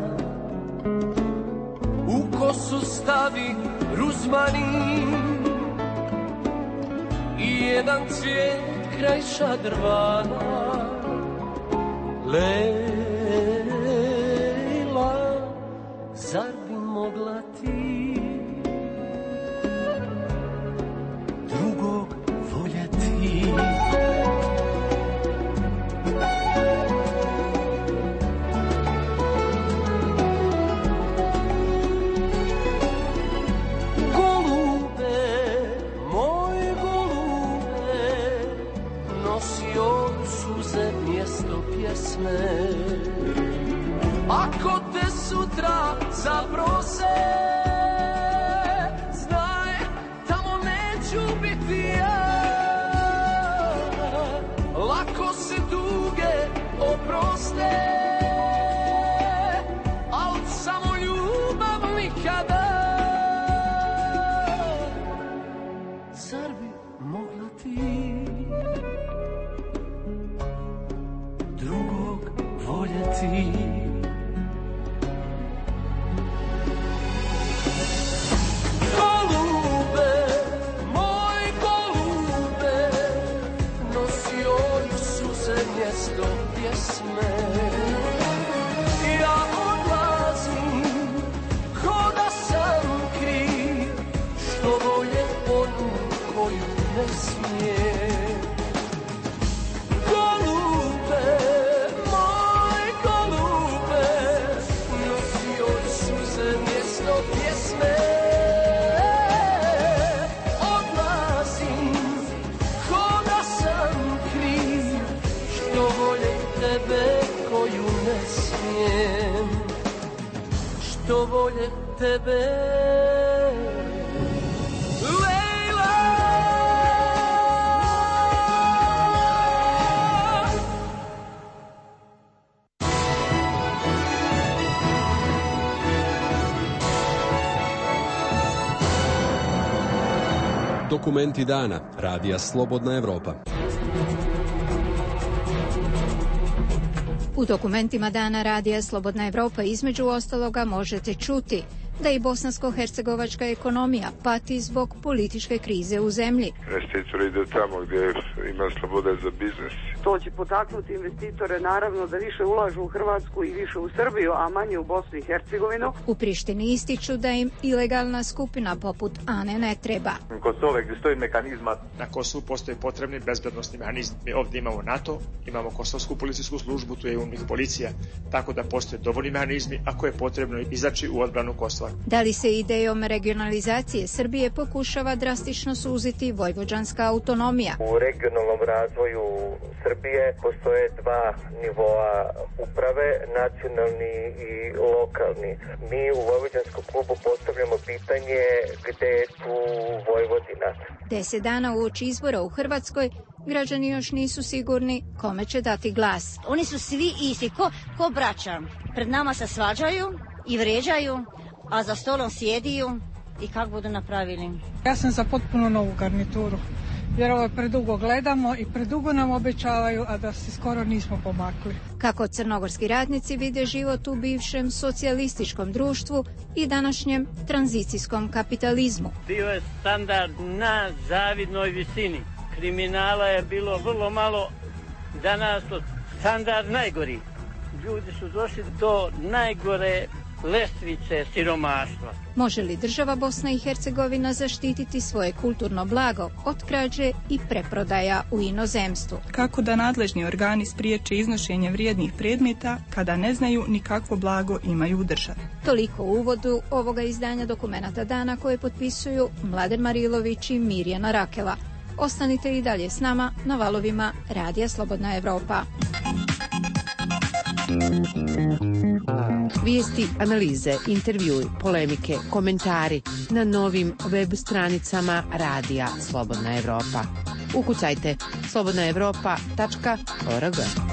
U kosu stavi ruzmarin i jedan cvijet kraj šadrvana. Lejla, zar bi mogla ti drugog voljeti? Golube, moje golube, nosio suze mjesto pjesme. Ako te sutra zaprose, znaj, tamo neću biti ja. Lako se tuge oproste, al samo ljubav nikada. Zar bi mogla ti drugog voljeti? Golube, moj golube, nosio suze mjesto pjesme. Ja odlazim, ko da sam kriv, ne smije. Golube, moj golube, nosio suze mjesto pjesme. Odlazim, ko da sam kriv, što volim tebe koju ne smijem, što volim tebe. Dokumenti dana. Radija Slobodna Evropa. U dokumentima dana Radija Slobodna Evropa između ostaloga možete čuti da i bosansko-hercegovačka ekonomija pati zbog političke krize u zemlji. Investitori idu tamo gdje ima slobode za biznis. To će potaknuti investitore naravno da više ulažu u Hrvatsku i više u Srbiju, a manje u Bosnu i Hercegovinu. U Prištini ističu da im ilegalna skupina poput Ane ne treba. Kosovo gdje stoji mehanizma. Na Kosovu postoje potrebni bezbednosni mehanizmi. Mi ovdje imamo NATO, imamo Kosovsku policijsku službu, tu je UNMIK policija, tako da postoje dovoljni mehanizmi ako je potrebno izaći u odbranu Kosova. Da li se idejom regionalizacije Srbije pokušava drastično suziti vojvođanska autonomija? U regionalnom razvoju Srbije postoje dva nivoa uprave, nacionalni i lokalni. Mi u Vojvođanskom klubu postavljamo pitanje gde je tu Vojvodina. 10 dana uoči izbora u Hrvatskoj građani još nisu sigurni kome će dati glas. Oni su svi isti, ko braća. Pred nama se svađaju i vređaju, a za stolom sjediju i kako budu napravili. Ja sam za potpuno novu garnituru, jer ovo predugo gledamo i predugo nam obećavaju, a da se skoro nismo pomakli. Kako crnogorski radnici vide život u bivšem socijalističkom društvu i današnjem tranzicijskom kapitalizmu. Bio je standard na zavidnoj visini. Kriminala je bilo vrlo malo, danas je standard najgori. Ljudi su došli do najgore lestvice siromaštva. Može li država Bosna i Hercegovina zaštititi svoje kulturno blago od krađe i preprodaja u inozemstvu? Kako da nadležni organi spriječe iznošenje vrijednih predmeta kada ne znaju ni kakvo blago imaju u državi? Toliko u uvodu ovoga izdanja Dokumenata dana koje potpisuju Mladen Marilović i Mirjana Rakela. Ostanite i dalje s nama na valovima Radija Slobodna Evropa. Vijesti, analize, intervjui, polemike, komentari na novim web stranicama Radija Slobodna Evropa. Ukucajte slobodnaevropa.org.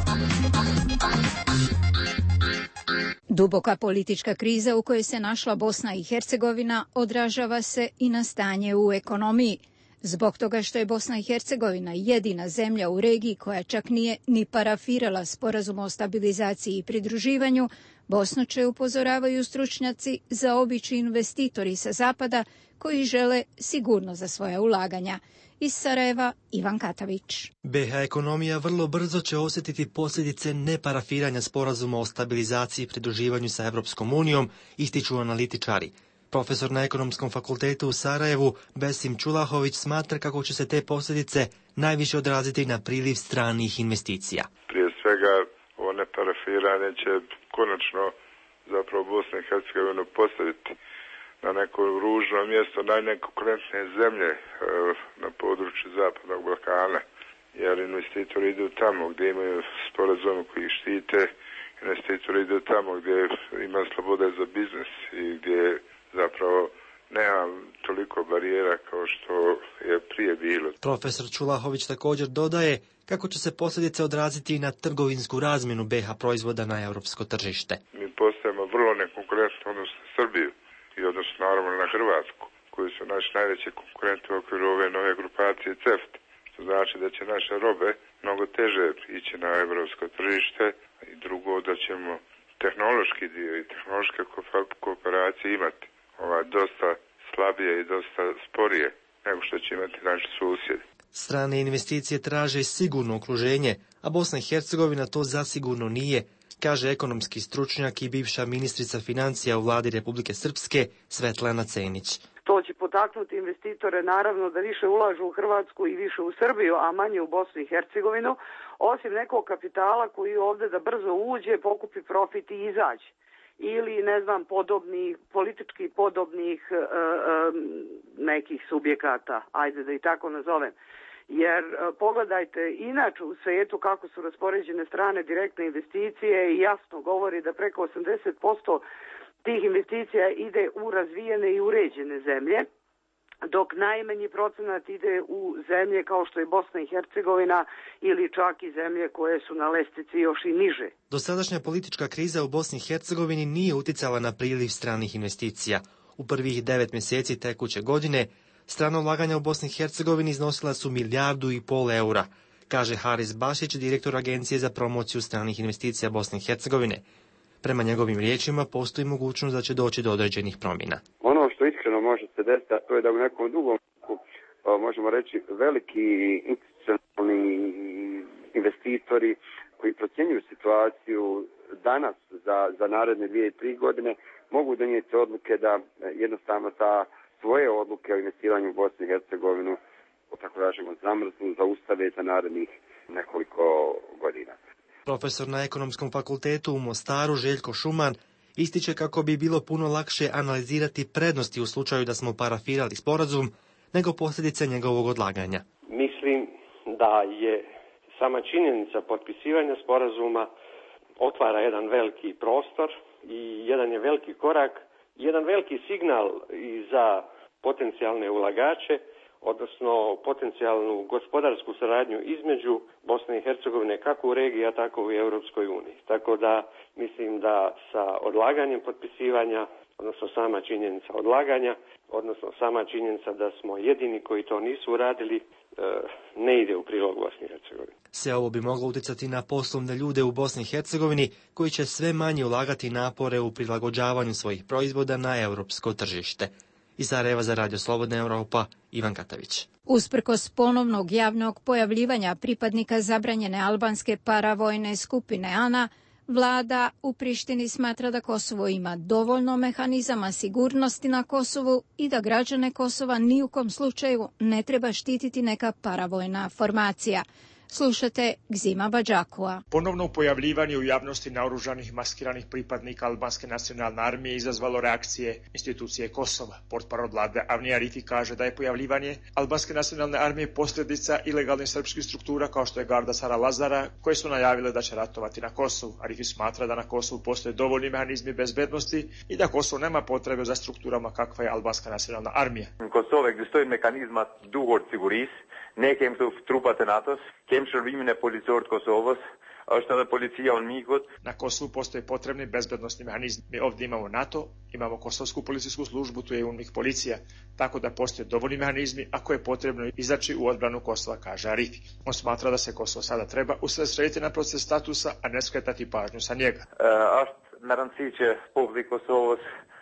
Duboka politička kriza u kojoj se našla Bosna i Hercegovina odražava se i na stanje u ekonomiji. Zbog toga što je Bosna i Hercegovina jedina zemlja u regiji koja čak nije ni parafirala sporazum o stabilizaciji i pridruživanju, Bosnu će, upozoravaju stručnjaci, zaobići investitori sa zapada koji žele sigurno za svoja ulaganja. Iz Sarajeva, Ivan Katavić. BiH ekonomija vrlo brzo će osjetiti posljedice neparafiranja sporazuma o stabilizaciji i pridruživanju sa Europskom unijom, ističu analitičari. Profesor na Ekonomskom fakultetu u Sarajevu, Besim Čulahović, smatra kako će se te posljedice najviše odraziti na priliv stranih investicija. Prije svega, ovo neparafiranje će konačno zapravo Bosnu i Hercegovinu postaviti na neko ružno mjesto najnekonkurentnije zemlje na području Zapadnog Balkana, jer investitori idu tamo gdje imaju sporazum koji ih štite, investitori idu tamo gdje ima slobode za biznis i gdje zapravo nema toliko barijera kao što je prije bilo. Profesor Čulahović također dodaje kako će se posljedice odraziti na trgovinsku razmjenu BiH proizvoda na europsko tržište. Mi postajemo vrlo nekonkurentni odnosno na Srbiju i odnosno naravno na Hrvatsku, koji su naši najveći konkurenti u okviru ove nove grupacije CEFTA. Što znači da će naše robe mnogo teže ići na europsko tržište i drugo da ćemo tehnološki dio i tehnološke kooperacije imati dosta slabije i dosta sporije nego što će imati naši susjedi. Strane investicije traže sigurno okruženje, a Bosna i Hercegovina to zasigurno nije, kaže ekonomski stručnjak i bivša ministrica financija u vladi Republike Srpske Svetlana Cenić. To će potaknuti investitore naravno da više ulažu u Hrvatsku i više u Srbiju, a manje u Bosnu i Hercegovinu, osim nekog kapitala koji ovde da brzo uđe, pokupi profit i izađe. Ili, ne znam, politički podobnih nekih subjekata, ajde da i tako nazovem. Jer pogledajte inače u svijetu kako su raspoređene strane direktne investicije i jasno govori da preko 80% tih investicija ide u razvijene i uređene zemlje, dok najmanji procenat ide u zemlje kao što je Bosna i Hercegovina ili čak i zemlje koje su na lestvici još i niže. Dosadašnja politička kriza u Bosni i Hercegovini nije uticala na priliv stranih investicija. U prvih 9 mjeseci tekuće godine strana ulaganja u Bosni i Hercegovini iznosila su 1,5 milijardu eura, kaže Haris Bašić, direktor Agencije za promociju stranih investicija Bosne i Hercegovine. Prema njegovim riječima postoji mogućnost da će doći do određenih promjena. Ono što iskreno može se desiti, to je da u nekom dugom, možemo reći, veliki institucionalni investitori koji procjenjuju situaciju danas za naredne 2-3 godine mogu donijeti odluke da jednostavno svoje odluke o investiranju u Bosnu i Hercegovinu, tako kažemo, zamrznu, zaustave za narednih nekoliko godina. Profesor na Ekonomskom fakultetu u Mostaru Željko Šuman ističe kako bi bilo puno lakše analizirati prednosti u slučaju da smo parafirali sporazum nego posljedice njegovog odlaganja. Mislim da je sama činjenica potpisivanja sporazuma otvara jedan veliki prostor i jedan je veliki korak, jedan veliki signal i za potencijalne ulagače, odnosno potencijalnu gospodarsku saradnju između Bosne i Hercegovine kako u regiji, a tako i u Europskoj uniji. Tako da mislim da sa odlaganjem potpisivanja, odnosno sama činjenica odlaganja, odnosno sama činjenica da smo jedini koji to nisu uradili, ne ide u prilog Bosni i Hercegovini. Sve ovo bi moglo utjecati na poslovne ljude u Bosni i Hercegovini koji će sve manje ulagati napore u prilagođavanju svojih proizvoda na europsko tržište. Iz Sarajeva za Radio Slobodna Europa, Ivan Katavić. Usprkos ponovnog javnog pojavljivanja pripadnika zabranjene albanske paravojne skupine ANA, vlada u Prištini smatra da Kosovo ima dovoljno mehanizama sigurnosti na Kosovu i da građane Kosova ni u kom slučaju ne treba štititi neka paravojna formacija. Slušate Gzima Badžakua. Ponovno pojavljivanje u javnosti naoružanih maskiranih pripadnika albanske nacionalne armije izazvalo reakcije institucije Kosova. Portparol vlade Avni Arifi kaže da je pojavljivanje albanske nacionalne armije posljedica ilegalnih srpskih struktura kao što je Garda Sara Lazara, koje su najavile da će ratovati na Kosovu. Arifi smatra da na Kosovu postoje dovoljni mehanizmi bezbednosti i da Kosovo nema potrebe za strukturama kakva je albanska nacionalna armija. În Kosovo există mecanisma duhur siguris, ne kem su trupate NATO, kem shërbimine policore të Kosovës, është edhe policia unë mikut. Na Kosovu postoje potrebni bezbednosni mehanizmi. Mi ovdje imamo NATO, imamo Kosovsku policijsku službu, tu je UNMIK policija, tako da postoje dovoljni mehanizmi ako je potrebno izaći u odbranu Kosova, kaže Arifi. On smatra da se Kosovo sada treba usredsrediti na proces statusa, a ne skretati pažnju sa njega. Është me rëndësi që populli Kosovës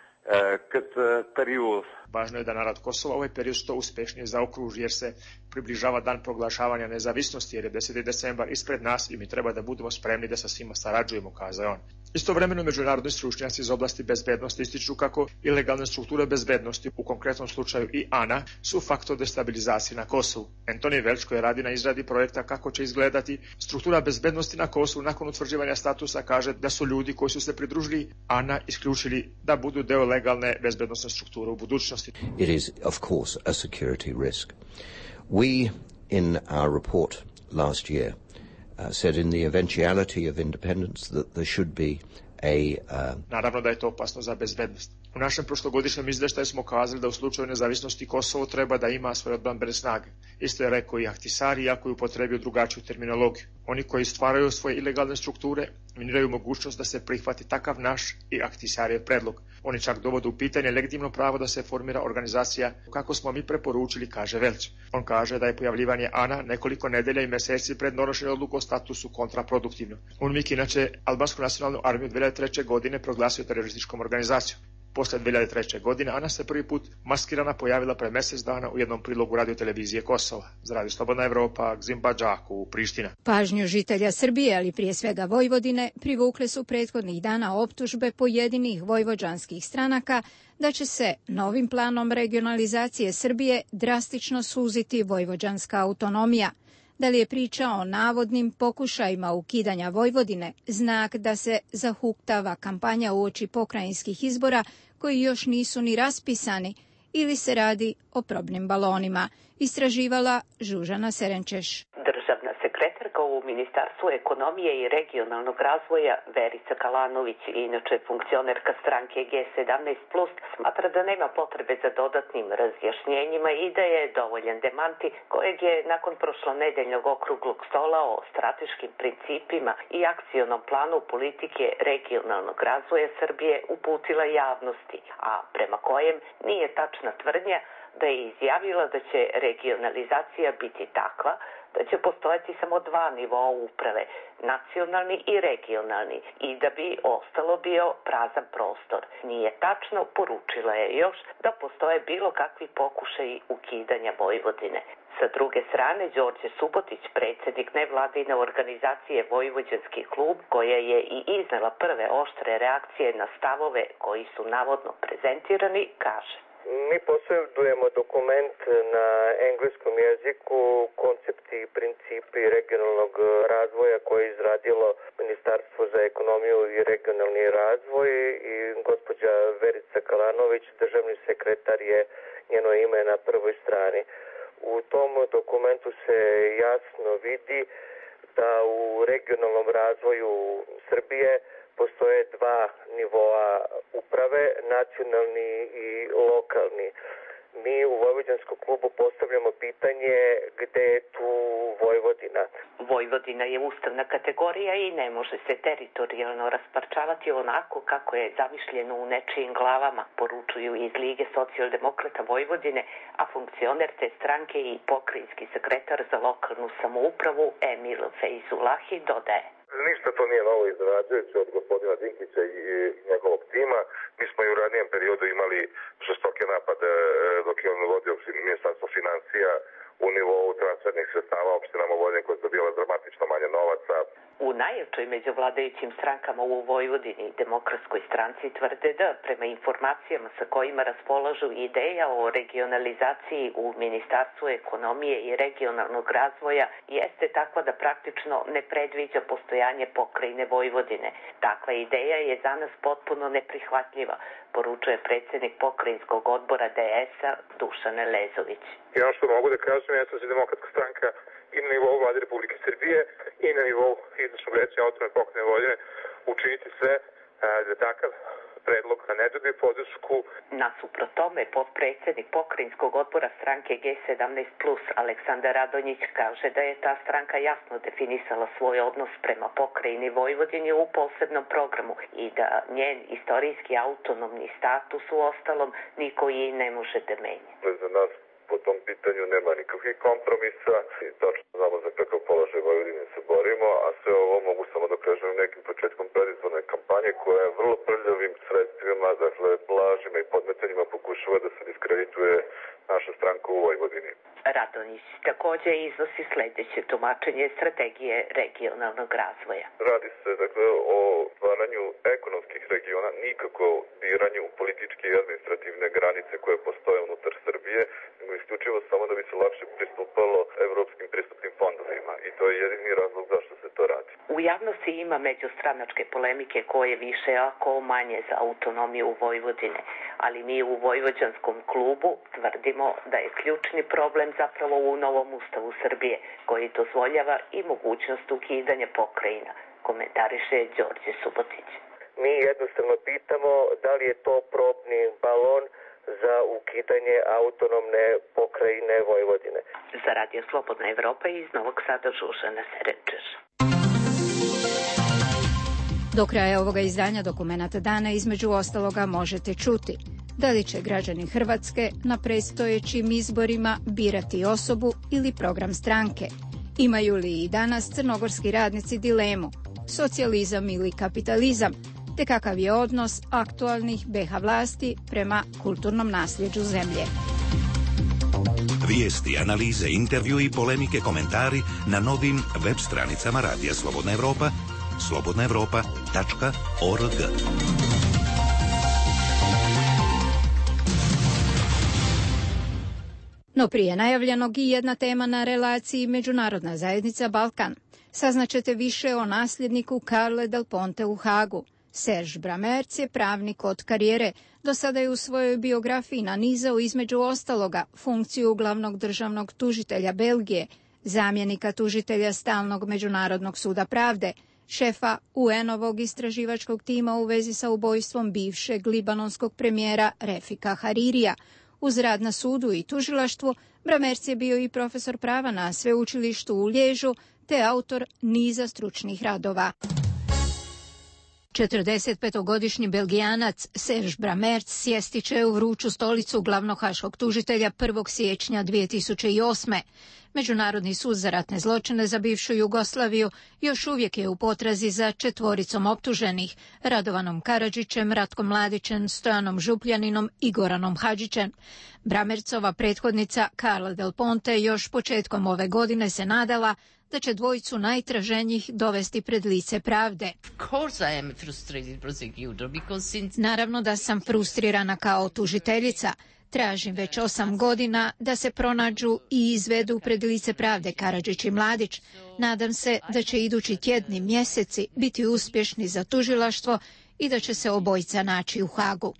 këtë periud. Važno je da narod Kosova ovaj period što uspješnije zaokruži jer se približava dan proglašavanja nezavisnosti jer je 10. decembar ispred nas i mi treba da budemo spremni da sa svima sarađujemo, kazao on. Istovremeno međunarodni stručnjaci iz oblasti bezbednosti ističu kako ilegalne strukture bezbednosti, u konkretnom slučaju i ANA, su faktor destabilizacije na Kosovu. Antoni Velč, koji radi na izradi projekta kako će izgledati struktura bezbednosti na Kosovu nakon utvrđivanja statusa, kaže da su ljudi koji su se pridružili ANA isključili da budu deo legalne bezbednosne strukture u budućnosti. It is, of course, a security risk. We, in our report last year, said in the eventuality of independence that there should be a... Naravno da je to opasno za bezbednost. U našem prošlogodišnjem izveštaju smo kazali da u slučaju nezavisnosti Kosovo treba da ima svoje odbrambene snage. Isto je rekao i Ahtisari, iako je upotrebio drugačiju terminologiju. Oni koji stvaraju svoje ilegalne strukture miniraju mogućnost da se prihvati takav naš i Ahtisarijev predlog. Oni čak dovode u pitanje legitimno pravo da se formira organizacija kako smo mi preporučili, kaže Velč. On kaže da je pojavljivanje ANA nekoliko nedelja i mjeseci pred donošenjem odluku o statusu kontraproduktivno. UNMIK inače albansku nacionalnu armiju 2003. godine proglasio terorističkom organizacijom. posle 2003. godine. Ana se prvi put maskirana pojavila pre mjesec dana u jednom prilogu radiotelevizije Kosova. Za Radio Slobodna Evropa, Gzimba Đaku, Priština. Pažnju žitelja Srbije, ali prije svega Vojvodine, privukle su prethodnih dana optužbe pojedinih vojvođanskih stranaka da će se novim planom regionalizacije Srbije drastično suziti vojvođanska autonomija. Da li je priča o navodnim pokušajima ukidanja Vojvodine znak da se zahuktava kampanja uoči pokrajinskih izbora koji još nisu ni raspisani ili se radi o probnim balonima, istraživala Žužana Serenčeš. Državna sekretarka u Ministarstvu ekonomije i regionalnog razvoja Verica Kalanović, inače funkcionerka stranke G17+, smatra da nema potrebe za dodatnim razjašnjenjima i da je dovoljan demanti kojeg je nakon prošlonedeljnog okruglog stola o strateškim principima i akcionom planu politike regionalnog razvoja Srbije uputila javnosti, a prema kojem nije tačna tvrdnja da je izjavila da će regionalizacija biti takva da će postojati samo dva nivoa uprave, nacionalni i regionalni, i da bi ostalo bio prazan prostor. Nije tačno, poručila je još, da postoje bilo kakvi pokušaji ukidanja Vojvodine. Sa druge strane, Đorđe Subotić, predsjednik nevladine organizacije Vojvođanski klub, koja je i iznela prve oštre reakcije na stavove koji su navodno prezentirani, kaže: Mi posjedujemo dokument na engleskom jeziku, koncepti i principi regionalnog razvoja koje je izradilo Ministarstvo za ekonomiju i regionalni razvoj i gospođa Verica Kalanović, državni sekretar, je njeno ime na prvoj strani. U tom dokumentu se jasno vidi da u regionalnom razvoju Srbije postoje dva nivoa uprave, nacionalni i lokalni. Mi u Vojvođanskom klubu postavljamo pitanje gde je tu Vojvodina. Vojvodina je ustavna kategorija i ne može se teritorijalno rasparčavati onako kako je zamišljeno u nečijim glavama, poručuju iz Lige socijaldemokrata Vojvodine, a funkcioner te stranke i pokrajinski sekretar za lokalnu samoupravu Emil Fejzulahi dodaje: Ništa to nije novo iznenađujuće od gospodina Dinkića i njegovog tima. Mi smo i u ranijem periodu imali žestoke napade dok je on vodio Ministarstvo financija u nivou transfernih sredstava opštinama Vojvodine koje su dobile dramatično manje novaca. U najjačoj među vladajućim strankama u Vojvodini i Demokratskoj stranci tvrde da, prema informacijama sa kojima raspolažu, ideja o regionalizaciji u Ministarstvu ekonomije i regionalnog razvoja jeste takva da praktično ne predviđa postojanje pokrajine Vojvodine. Takva ideja je za nas potpuno neprihvatljiva, poručuje predsjednik pokrajinskog odbora DS-a Dušan Elezović. I ono što mogu da kažem je da će Demokratska stranka i na nivou Vlade Republike Srbije i na nivou izvršnog veća Autonomne pokrajine Vojvodine učiniti sve da takav predlog ne dobije podršku. Nasuprot tome, potpredsjednik pokrajinskog odbora stranke G17+, Aleksandar Radonjić, kaže da je ta stranka jasno definisala svoj odnos prema pokrajini Vojvodini u posebnom programu i da njen istorijski autonomni status u ostalom niko i ne može da menja. Za nas po tom pitanju nema nikakvih kompromisa i tačno znamo za kakav položaj Vojvodine se borimo, a sve ovo mogu samo da kažem nekim početkom predizborne kampanje koja je vrlo prljavim sredstvima, dakle lažima i podmetanjima pokušava da se diskredituje naša stranka u Vojvodini. Radonjić takođe iznosi sledeće tumačenje strategije regionalnog razvoja. Radi se dakle o stvaranju ekonomskih regiona, nikako diranju političke i administrativne granice koje postoje unutar Srbije, nego isključivo samo da bi se lakše pristupalo evropskim pristupnim fondovima i to je jedini razlog zašto se to radi. U javnosti ima međustranačke polemike koje više ako manje za autonomiju Vojvodine, ali mi u Vojvođanskom klubu tvrdimo da je ključni problem zapravo u novom ustavu Srbije, koji dozvoljava i mogućnost ukidanja pokrajina, komentariše Đorđe Subotić. Mi jednostavno pitamo da li je to probni balon za ukidanje autonomne pokrajine Vojvodine. Za Radio Slobodna Evropa iz Novog Sada Žužana Serenčeš. Do kraja ovoga izdanja Dokumenata dana između ostaloga možete čuti: da li će građani Hrvatske na predstojećim izborima birati osobu ili program stranke? Imaju li i danas crnogorski radnici dilemu, socijalizam ili kapitalizam? te kakav je odnos aktualnih BiH vlasti prema kulturnom nasljeđu zemlje. Vijesti, analize, intervju i polemike, komentari na novim web stranicama Radija Slobodna Evropa, slobodnaevropa.org. No prije najavljenog i jedna tema na relaciji Međunarodna zajednica Balkan. Saznaćete više o nasljedniku Carle Del Ponte u Hagu. Serge Bramertz je pravnik od karijere. Do sada je u svojoj biografiji nanizao između ostaloga funkciju glavnog državnog tužitelja Belgije, zamjenika tužitelja Stalnog međunarodnog suda pravde, šefa UN-ovog istraživačkog tima u vezi sa ubojstvom bivšeg libanonskog premijera Refika Haririja. Uz rad na sudu i tužilaštvu, Bramertz je bio i profesor prava na sveučilištu u Lježu, te autor niza stručnih radova. 45-godišnji Belgijanac Serge Bramertz sjesti će u vruću stolicu glavnog haškog tužitelja 1. siječnja 2008. Međunarodni sud za ratne zločine za bivšu Jugoslaviju još uvijek je u potrazi za 4 optuženih: Radovanom Karadžićem, Ratkom Mladićem, Stojanom Župljaninom i Goranom Hadžićem. Bramertzova prethodnica Carla Del Ponte još početkom ove godine se nadala da će dvojicu najtraženijih dovesti pred lice pravde. Naravno da sam frustrirana kao tužiteljica. Tražim već 8 godina da se pronađu i izvedu pred lice pravde Karadžić i Mladić. Nadam se da će idući tjedni, mjeseci biti uspješni za tužilaštvo i da će se obojica naći u Hagu.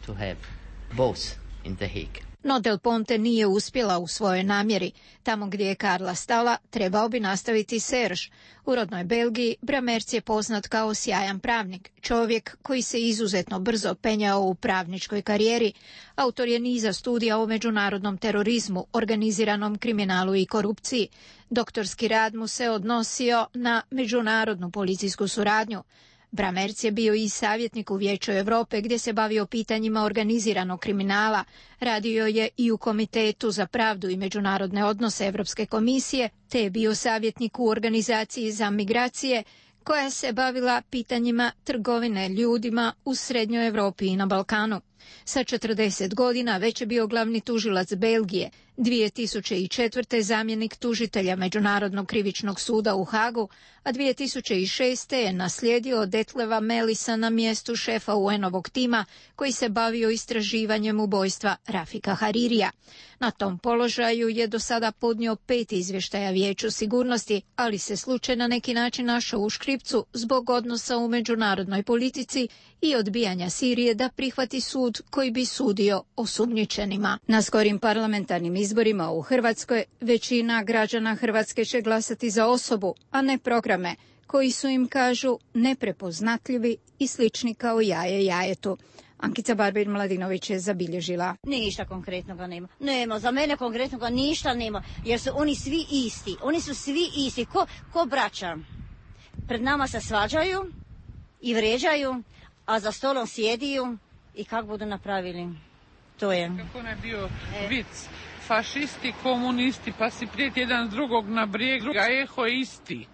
No Del Ponte nije uspjela u svojoj namjeri. Tamo gdje je Carla stala, trebao bi nastaviti Serge. U rodnoj Belgiji Bramertz je poznat kao sjajan pravnik, čovjek koji se izuzetno brzo penjao u pravničkoj karijeri. Autor je niza studija o međunarodnom terorizmu, organiziranom kriminalu i korupciji. Doktorski rad mu se odnosio na međunarodnu policijsku suradnju. Bramertz je bio i savjetnik u Vijeću Europe gdje se bavio pitanjima organiziranog kriminala. Radio je i u Komitetu za pravdu i međunarodne odnose Europske komisije, te je bio savjetnik u organizaciji za migracije koja se bavila pitanjima trgovine ljudima u Srednjoj Europi i na Balkanu. Sa 40 godina već je bio glavni tužilac Belgije, 2004. zamjenik tužitelja Međunarodnog krivičnog suda u Hagu, a 2006. je naslijedio Detleva Melisa na mjestu šefa UN-ovog tima koji se bavio istraživanjem ubojstva Rafika Haririja. Na tom položaju je do sada podnio 5 izvještaja Vijeću sigurnosti, ali se slučaj na neki način našao u škripcu zbog odnosa u međunarodnoj politici i odbijanja Sirije da prihvati sud koji bi sudio osumnjičenima. Na skorim parlamentarnim izborima u Hrvatskoj većina građana Hrvatske će glasati za osobu, a ne programe koji su im, kažu, neprepoznatljivi i slični kao jaje jajetu. Ankica Barbir-Mladinović je zabilježila. Ništa konkretnoga nema. Nema, za mene konkretnoga ništa nema, jer su oni svi isti. Oni su svi isti, ko braća. Pred nama se svađaju i vređaju, a za stolom sjediju i kako budu napravili. To je. Kako ne bio vic, fašisti, komunisti, pa si prijeti jedan drugog na brijegu, a eho isti.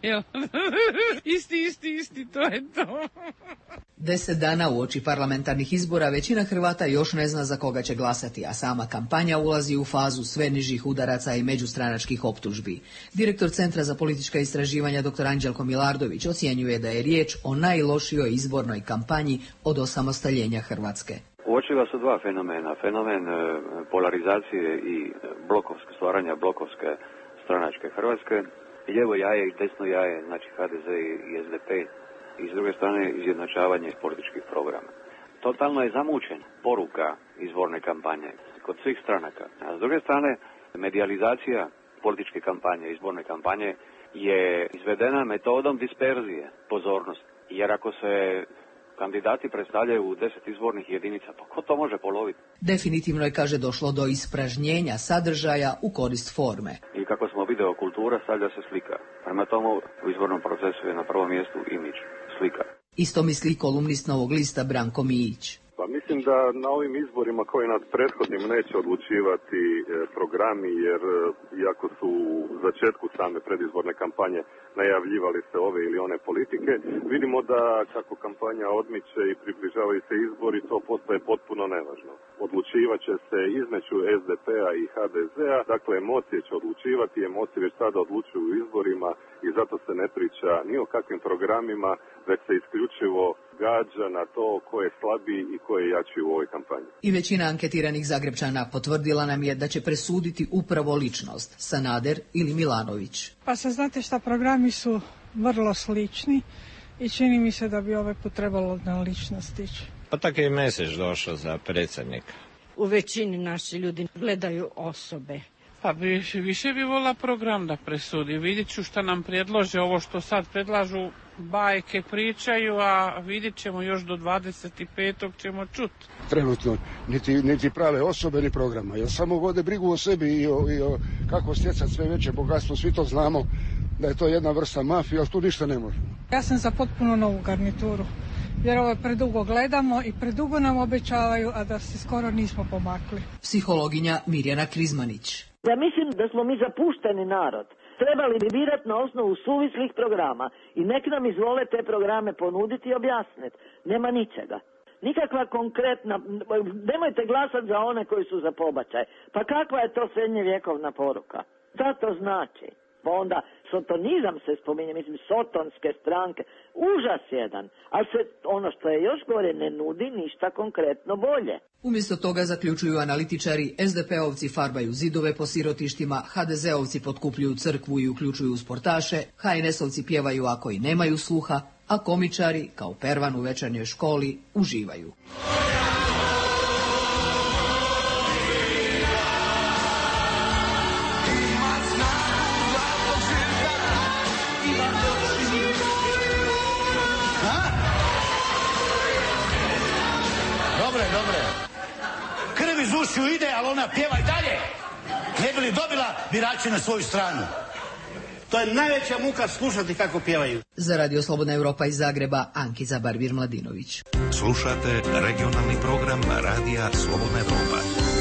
Isti, to je to. 10 dana uoči parlamentarnih izbora većina Hrvata još ne zna za koga će glasati, a sama kampanja ulazi u fazu sve nižih udaraca i međustranačkih optužbi. Direktor Centra za politička istraživanja dr. Anđelko Milardović ocjenjuje da je riječ o najlošijoj izbornoj kampanji od osamostaljenja Hrvatske. Uočila su dva fenomena. Fenomen polarizacije i stvaranja blokovske stranačke Hrvatske. Lijevo jaje i desno jaje, znači HDZ i SDP, i s druge strane izjednačavanje političkih programa. Totalno je zamućen poruka izborne kampanje kod svih stranaka. A s druge strane, medijalizacija političke kampanje, izborne kampanje je izvedena metodom disperzije pozornosti. Jer ako se kandidati predstavljaju u 10 izbornih jedinica, pa ko to može poloviti? Definitivno je, kaže, došlo do ispražnjenja sadržaja u korist forme. I kako smo video, kultura, stavlja se slika. Prema tomu u izbornom procesu je na prvom mjestu imidž, slika. Isto misli kolumnist Novog lista Branko Mijić. Pa mi mislim da na ovim izborima koji nas prethodnim neće odlučivati programi, jer iako su u začetku same predizborne kampanje najavljivali se ove ili one politike, vidimo da kako kampanja odmiče i približavaju se izbori, to postaje potpuno nevažno. Odlučivat će se između SDP-a i HDZ-a, dakle emocije će odlučivati, emocije već sada odlučuju u izborima i zato se ne priča ni o kakvim programima, već se isključivo gađa na to ko je slabiji i ko je jači u ovoj kampanji. I većina anketiranih Zagrepčana potvrdila nam je da će presuditi upravo ličnost, Sanader ili Milanović. Pa sad znate šta, programi su vrlo slični i čini mi se da bi ovaj put trebalo na ličnost ići. Pa tako je meseć došao za predsjednika. U većini naši ljudi gledaju osobe. Pa više bi volila program da presudi. Vidjet ću šta nam predlože, ovo što sad predlažu bajke pričaju, a vidjet ćemo još do 25. ćemo čuti. Trenutno niti prave osobe ni programa, jer samo vode brigu o sebi i o kako stjecati sve veće bogatstvo. Svi to znamo da je to jedna vrsta mafije, ali tu ništa ne možemo. Ja sam za potpuno novu garnituru, jer ovo predugo gledamo i predugo nam obećavaju, a da se skoro nismo pomakli. Psihologinja Mirjana Krizmanić. Ja mislim da smo mi zapušteni narod. Trebali bi birati na osnovu suvislih programa i nek nam izvole te programe ponuditi i objasniti. Nema ničega. Nikakva konkretna, nemojte glasati za one koji su za pobačaj. Pa kakva je to srednjevjekovna poruka? Šta to znači? Pa onda sotonizam se spominje, mislim sotonske stranke, užas jedan, ali se ono što je još gore ne nudi ništa konkretno bolje. Umjesto toga, zaključuju analitičari, SDP-ovci farbaju zidove po sirotištima, HDZ-ovci potkupljuju crkvu i uključuju sportaše, HNS-ovci pjevaju ako i nemaju sluha, a komičari, kao Pervan u večernjoj školi, uživaju. Dobre. Krv iz ušiju ide, ali ona pjeva i dalje. Ne bi li dobila birače na svoju stranu. To je najveća muka slušati kako pjevaju. Za Radio Slobodna Europa iz Zagreba, Ankiza Barbir-Mladinović. Slušate regionalni program Radija Slobodna Europa.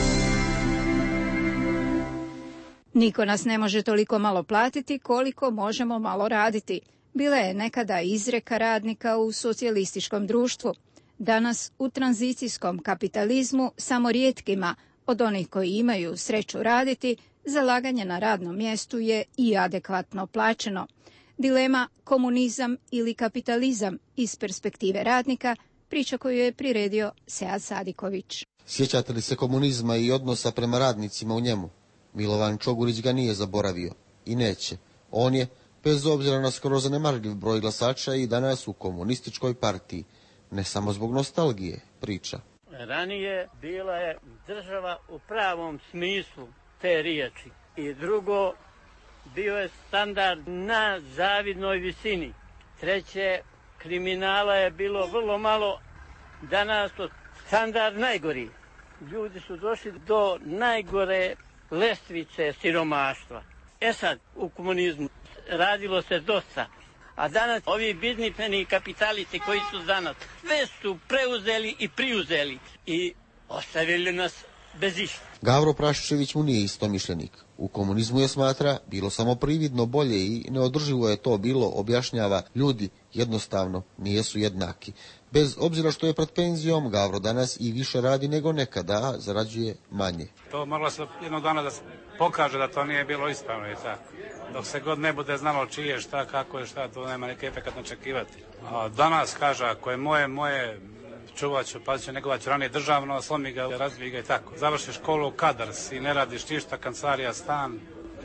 Niko nas ne može toliko malo platiti koliko možemo malo raditi. Bila je nekada izreka radnika u socijalističkom društvu. Danas u tranzicijskom kapitalizmu samo rijetkima od onih koji imaju sreću raditi, zalaganje na radnom mjestu je i adekvatno plaćeno. Dilema komunizam ili kapitalizam iz perspektive radnika, priča koju je priredio Sead Sadiković. Sjećate li se komunizma i odnosa prema radnicima u njemu? Milovan Čogurić ga nije zaboravio i neće. On je, bez obzira na skoro zanemarljiv broj glasača, i danas u komunističkoj partiji. Ne samo zbog nostalgije, priča. Ranije bila je država u pravom smislu te riječi. I drugo, bio je standard na zavidnoj visini. Treće, kriminala je bilo vrlo malo, danas to standard najgori. Ljudi su došli do najgore lestvice siromaštva. Sad, u komunizmu radilo se dosta. A danas ovi biznipeni kapitalisti koji su za nas sve su preuzeli i priuzeli i ostavili nas bez išta. Gavro Praščević mu nije istomišljenik. U komunizmu je smatra bilo samo prividno bolje i neodrživo je to bilo, objašnjava, ljudi jednostavno nijesu jednaki. Bez obzira što je pred penzijom, Gavro danas i više radi nego nekada, a zarađuje manje. To moralo se jednog dana da se pokaže da to nije bilo ispravno i tako. Dok se god ne bude znalo čije, šta, kako je, šta, to nema neki efekt očekivati. A danas kaže, ako je moje, čuvat ću, pazit ću, negovat ću ranije državno, slomi ga, razvij ga i tako. Završiš školu, kadar si, ne radiš ništa, kancelarija, stan.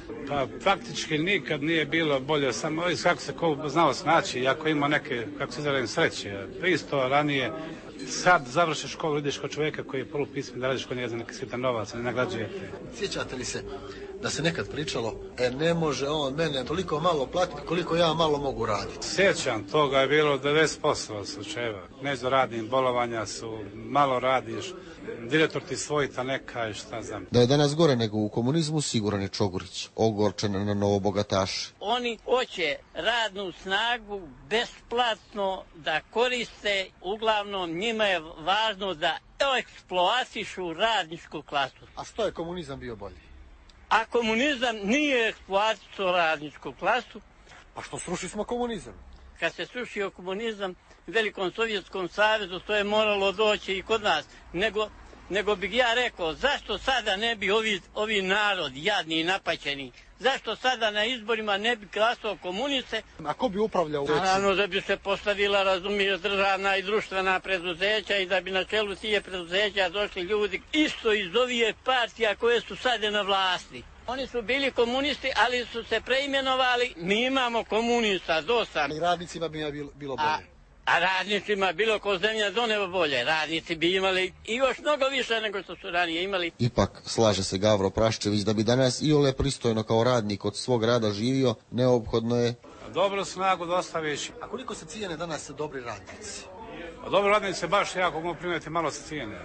Pa praktički nikad nije bilo bolje, samo kako se ko znao snaći, ako ima neke, kako se izradim, sreće. Isto ranije, sad završiš školu, ideš kod čovjeka koji je polupismen, da radiš kod njega za neki sitan novac, ne nagrađujete. Sjećate li se da se nekad pričalo, ne može on mene toliko malo platiti koliko ja malo mogu raditi. Sjećam, toga je bilo 90% slučajeva. Među radnim bolovanja su, malo radiš, direktor ti svojita neka i šta znam. Da je danas gore nego u komunizmu, siguran je Čogurić, ogorčen na novobogataše. Oni hoće radnu snagu besplatno da koriste, uglavnom njima je važno da eksploatišu radničku klasu. A što je komunizam bio bolji? A komunizam nije eksploatisao radničku klasu. Pa što srušili smo komunizam? Kad se srušio komunizam u Velikom Sovjetskom savezu, to je moralo doći i kod nas. Nego bih ja rekao, zašto sada ne bi ovi narod, jadni i napaćeni, zašto sada na izborima ne bi glasao komuniste? A ko bi upravljao? Naravno da bi se postavila, razumije, državna i društvena preduzeća i da bi na čelu tije preduzeća došli ljudi isto iz ovih partija koje su sada na vlasti. Oni su bili komunisti, ali su se preimenovali, mi imamo komunista dosta. I radnicima bi bilo bolje. A radnicima bilo ko zemlja do neba bolje. Radnici bi imali i još mnogo više nego što su ranije imali. Ipak, slaže se Gavro Praščević, da bi danas iole pristojno kao radnik od svog rada živio, neophodno je... Dobru snagu dostaviš. A koliko se cijene danas dobri radnici? Dobri radnici se baš jako mogu primjeti, malo se cijene.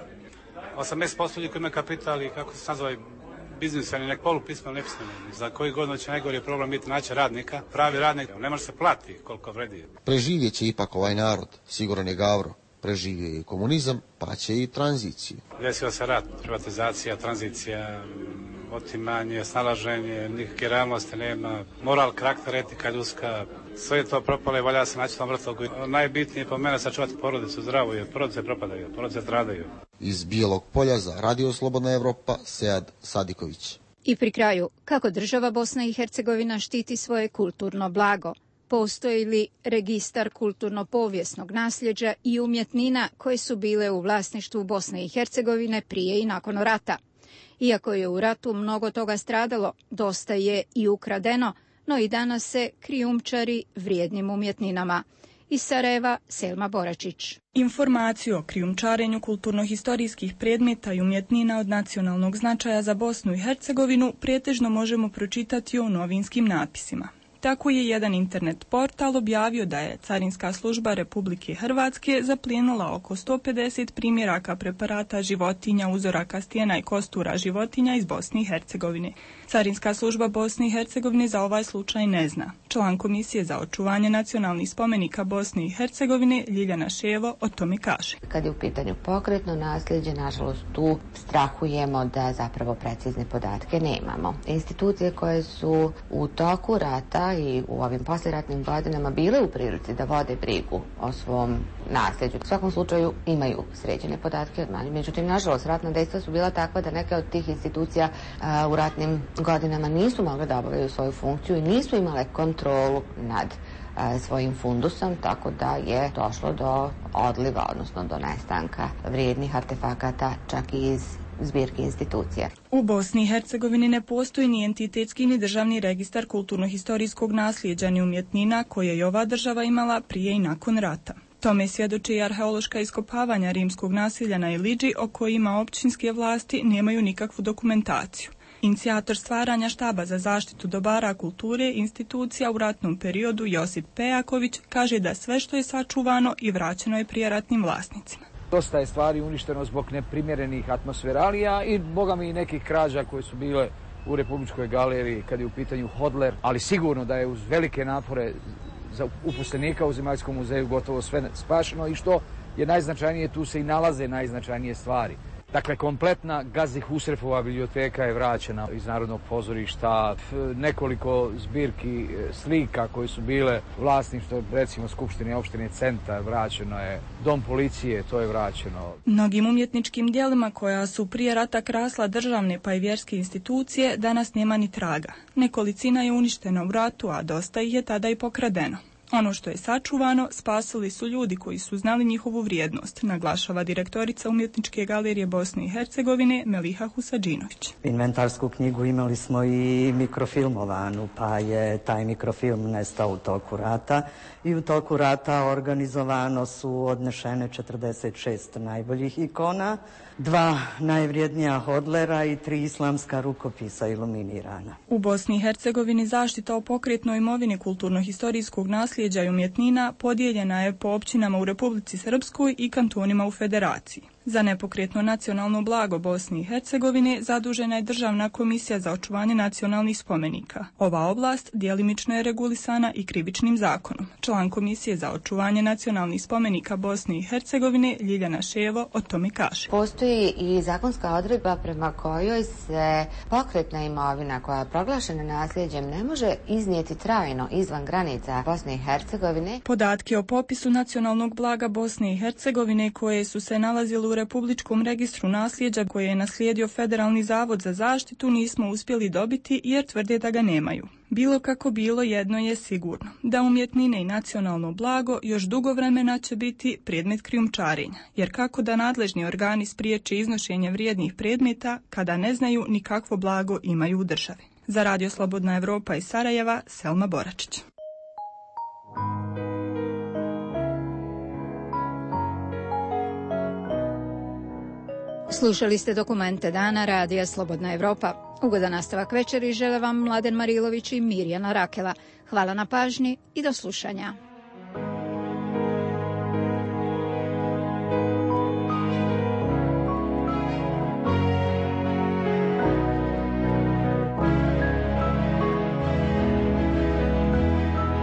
80% ljudi koji imaju kapital i kako se nazove biznisani, nek polupismeni, nepismeni. Za koji godinu će najgori problem biti naći radnika, pravi radnik, ne može se plati koliko vredi. Preživjet će ipak ovaj narod, siguran je Gavro. Preživio je i komunizam, pa će i tranziciju. Desio se rat, privatizacija, tranzicija, otimanje, snalaženje, nikakve realnosti nema, moral, karakter, etika ljudska, sve je to propalo i valja se naći tom vrtlogu. Najbitnije po mene sačuvati porodicu zdravu, jer porodice propadaju, porodice stradaju. Iz Bijelog Polja za Radio Slobodna Evropa, Sead Sadiković. I pri kraju, kako država Bosna i Hercegovina štiti svoje kulturno blago? Postoji li registar kulturno-povijesnog nasljeđa i umjetnina koje su bile u vlasništvu Bosne i Hercegovine prije i nakon rata? Iako je u ratu mnogo toga stradalo, dosta je i ukradeno, no i danas se krijumčari vrijednim umjetninama. Iz Sarajeva, Selma Boračić. Informaciju o krijumčarenju kulturno-historijskih predmeta i umjetnina od nacionalnog značaja za Bosnu i Hercegovinu pretežno možemo pročitati u novinskim natpisima. Tako je jedan internet portal objavio da je Carinska služba Republike Hrvatske zaplijenila oko 150 primjeraka preparata životinja, uzoraka stijena i kostura životinja iz Bosne i Hercegovine. Carinska služba Bosne i Hercegovine za ovaj slučaj ne zna. Član Komisije za očuvanje nacionalnih spomenika Bosne i Hercegovine Ljiljana Ševo o tome kaže. Kad je u pitanju pokretno nasljeđe, nažalost tu strahujemo da zapravo precizne podatke nemamo. Institucije koje su u toku rata i u ovim poslijeratnim godinama bile u prilici da vode brigu o svom nasljeđu. U svakom slučaju imaju sređene podatke, međutim, nažalost, ratna dejstva su bila takva da neke od tih institucija u ratnim godinama nisu mogle da obavljaju svoju funkciju i nisu imale kontrolu nad svojim fundusom, tako da je došlo do odliva, odnosno do nestanka vrijednih artefakata čak i iz zbirki institucija. U Bosni i Hercegovini ne postoji ni entitetski ni državni registar kulturno-historijskog nasljeđa ni umjetnina koje je ova država imala prije i nakon rata. Tome svjedoče i arheološka iskopavanja rimskog nasilja na Iliđi o kojima općinske vlasti nemaju nikakvu dokumentaciju. Inicijator stvaranja štaba za zaštitu dobara kulture institucija u ratnom periodu Josip Pejaković kaže da sve što je sačuvano i vraćeno je prijeratnim vlasnicima. Dosta je stvari uništeno zbog neprimjerenih atmosferalija i boga mi i nekih krađa koje su bile u Republičkoj galeriji kad je u pitanju Hodler, ali sigurno da je uz velike napore za uposlenika u Zemaljskom muzeju gotovo sve spašeno i što je najznačajnije, tu se i nalaze najznačajnije stvari. Dakle, kompletna Gazi Husrefova biblioteka je vraćena iz Narodnog pozorišta, nekoliko zbirki slika koje su bile vlasništvo, recimo Skupštine opštine Centar, vraćeno je, Dom policije, to je vraćeno. Mnogim umjetničkim djelima koja su prije rata krasla državne pa i vjerske institucije danas nema ni traga. Nekolicina je uništena u ratu, a dosta ih je tada i pokradeno. Ono što je sačuvano, spasili su ljudi koji su znali njihovu vrijednost, naglašava direktorica Umjetničke galerije Bosne i Hercegovine Meliha Husadžinović. Inventarsku knjigu imali smo i mikrofilmovanu, pa je taj mikrofilm nestao u toku rata i u toku rata organizovano su odnešene 46 najboljih ikona, 2 najvrijednija hodlera i 3 islamska rukopisa iluminirana. U Bosni i Hercegovini zaštita o pokretnoj imovini kulturno-historijskog nasljeđa i umjetnina podijeljena je po općinama u Republici Srpskoj i kantonima u Federaciji. Za nepokretno nacionalno blago Bosne i Hercegovine zadužena je Državna komisija za očuvanje nacionalnih spomenika. Ova oblast djelimično je regulisana i krivičnim zakonom. Član Komisije za očuvanje nacionalnih spomenika Bosne i Hercegovine Ljiljana Ševo o tome kaže. Postoji i zakonska odredba prema kojoj se pokretna imovina koja je proglašena nasljeđem ne može iznijeti trajno izvan granica Bosne i Hercegovine. Podatke o popisu nacionalnog blaga Bosne i Hercegovine koje su se nalazile u Republičkom registru nasljeđa koje je naslijedio Federalni zavod za zaštitu nismo uspjeli dobiti jer tvrde da ga nemaju. Bilo kako bilo, jedno je sigurno, da umjetnine i nacionalno blago još dugo vremena će biti predmet krijumčarenja, jer kako da nadležni organi spriječe iznošenje vrijednih predmeta kada ne znaju ni kakvo blago imaju u državi. Za Radio Slobodna Evropa iz Sarajeva, Selma Boračić. Slušali ste dokumente dana Radija Slobodna Evropa. Ugodan nastavak večeri žele vam Mladen Marilović i Mirjana Rakela. Hvala na pažnji i do slušanja.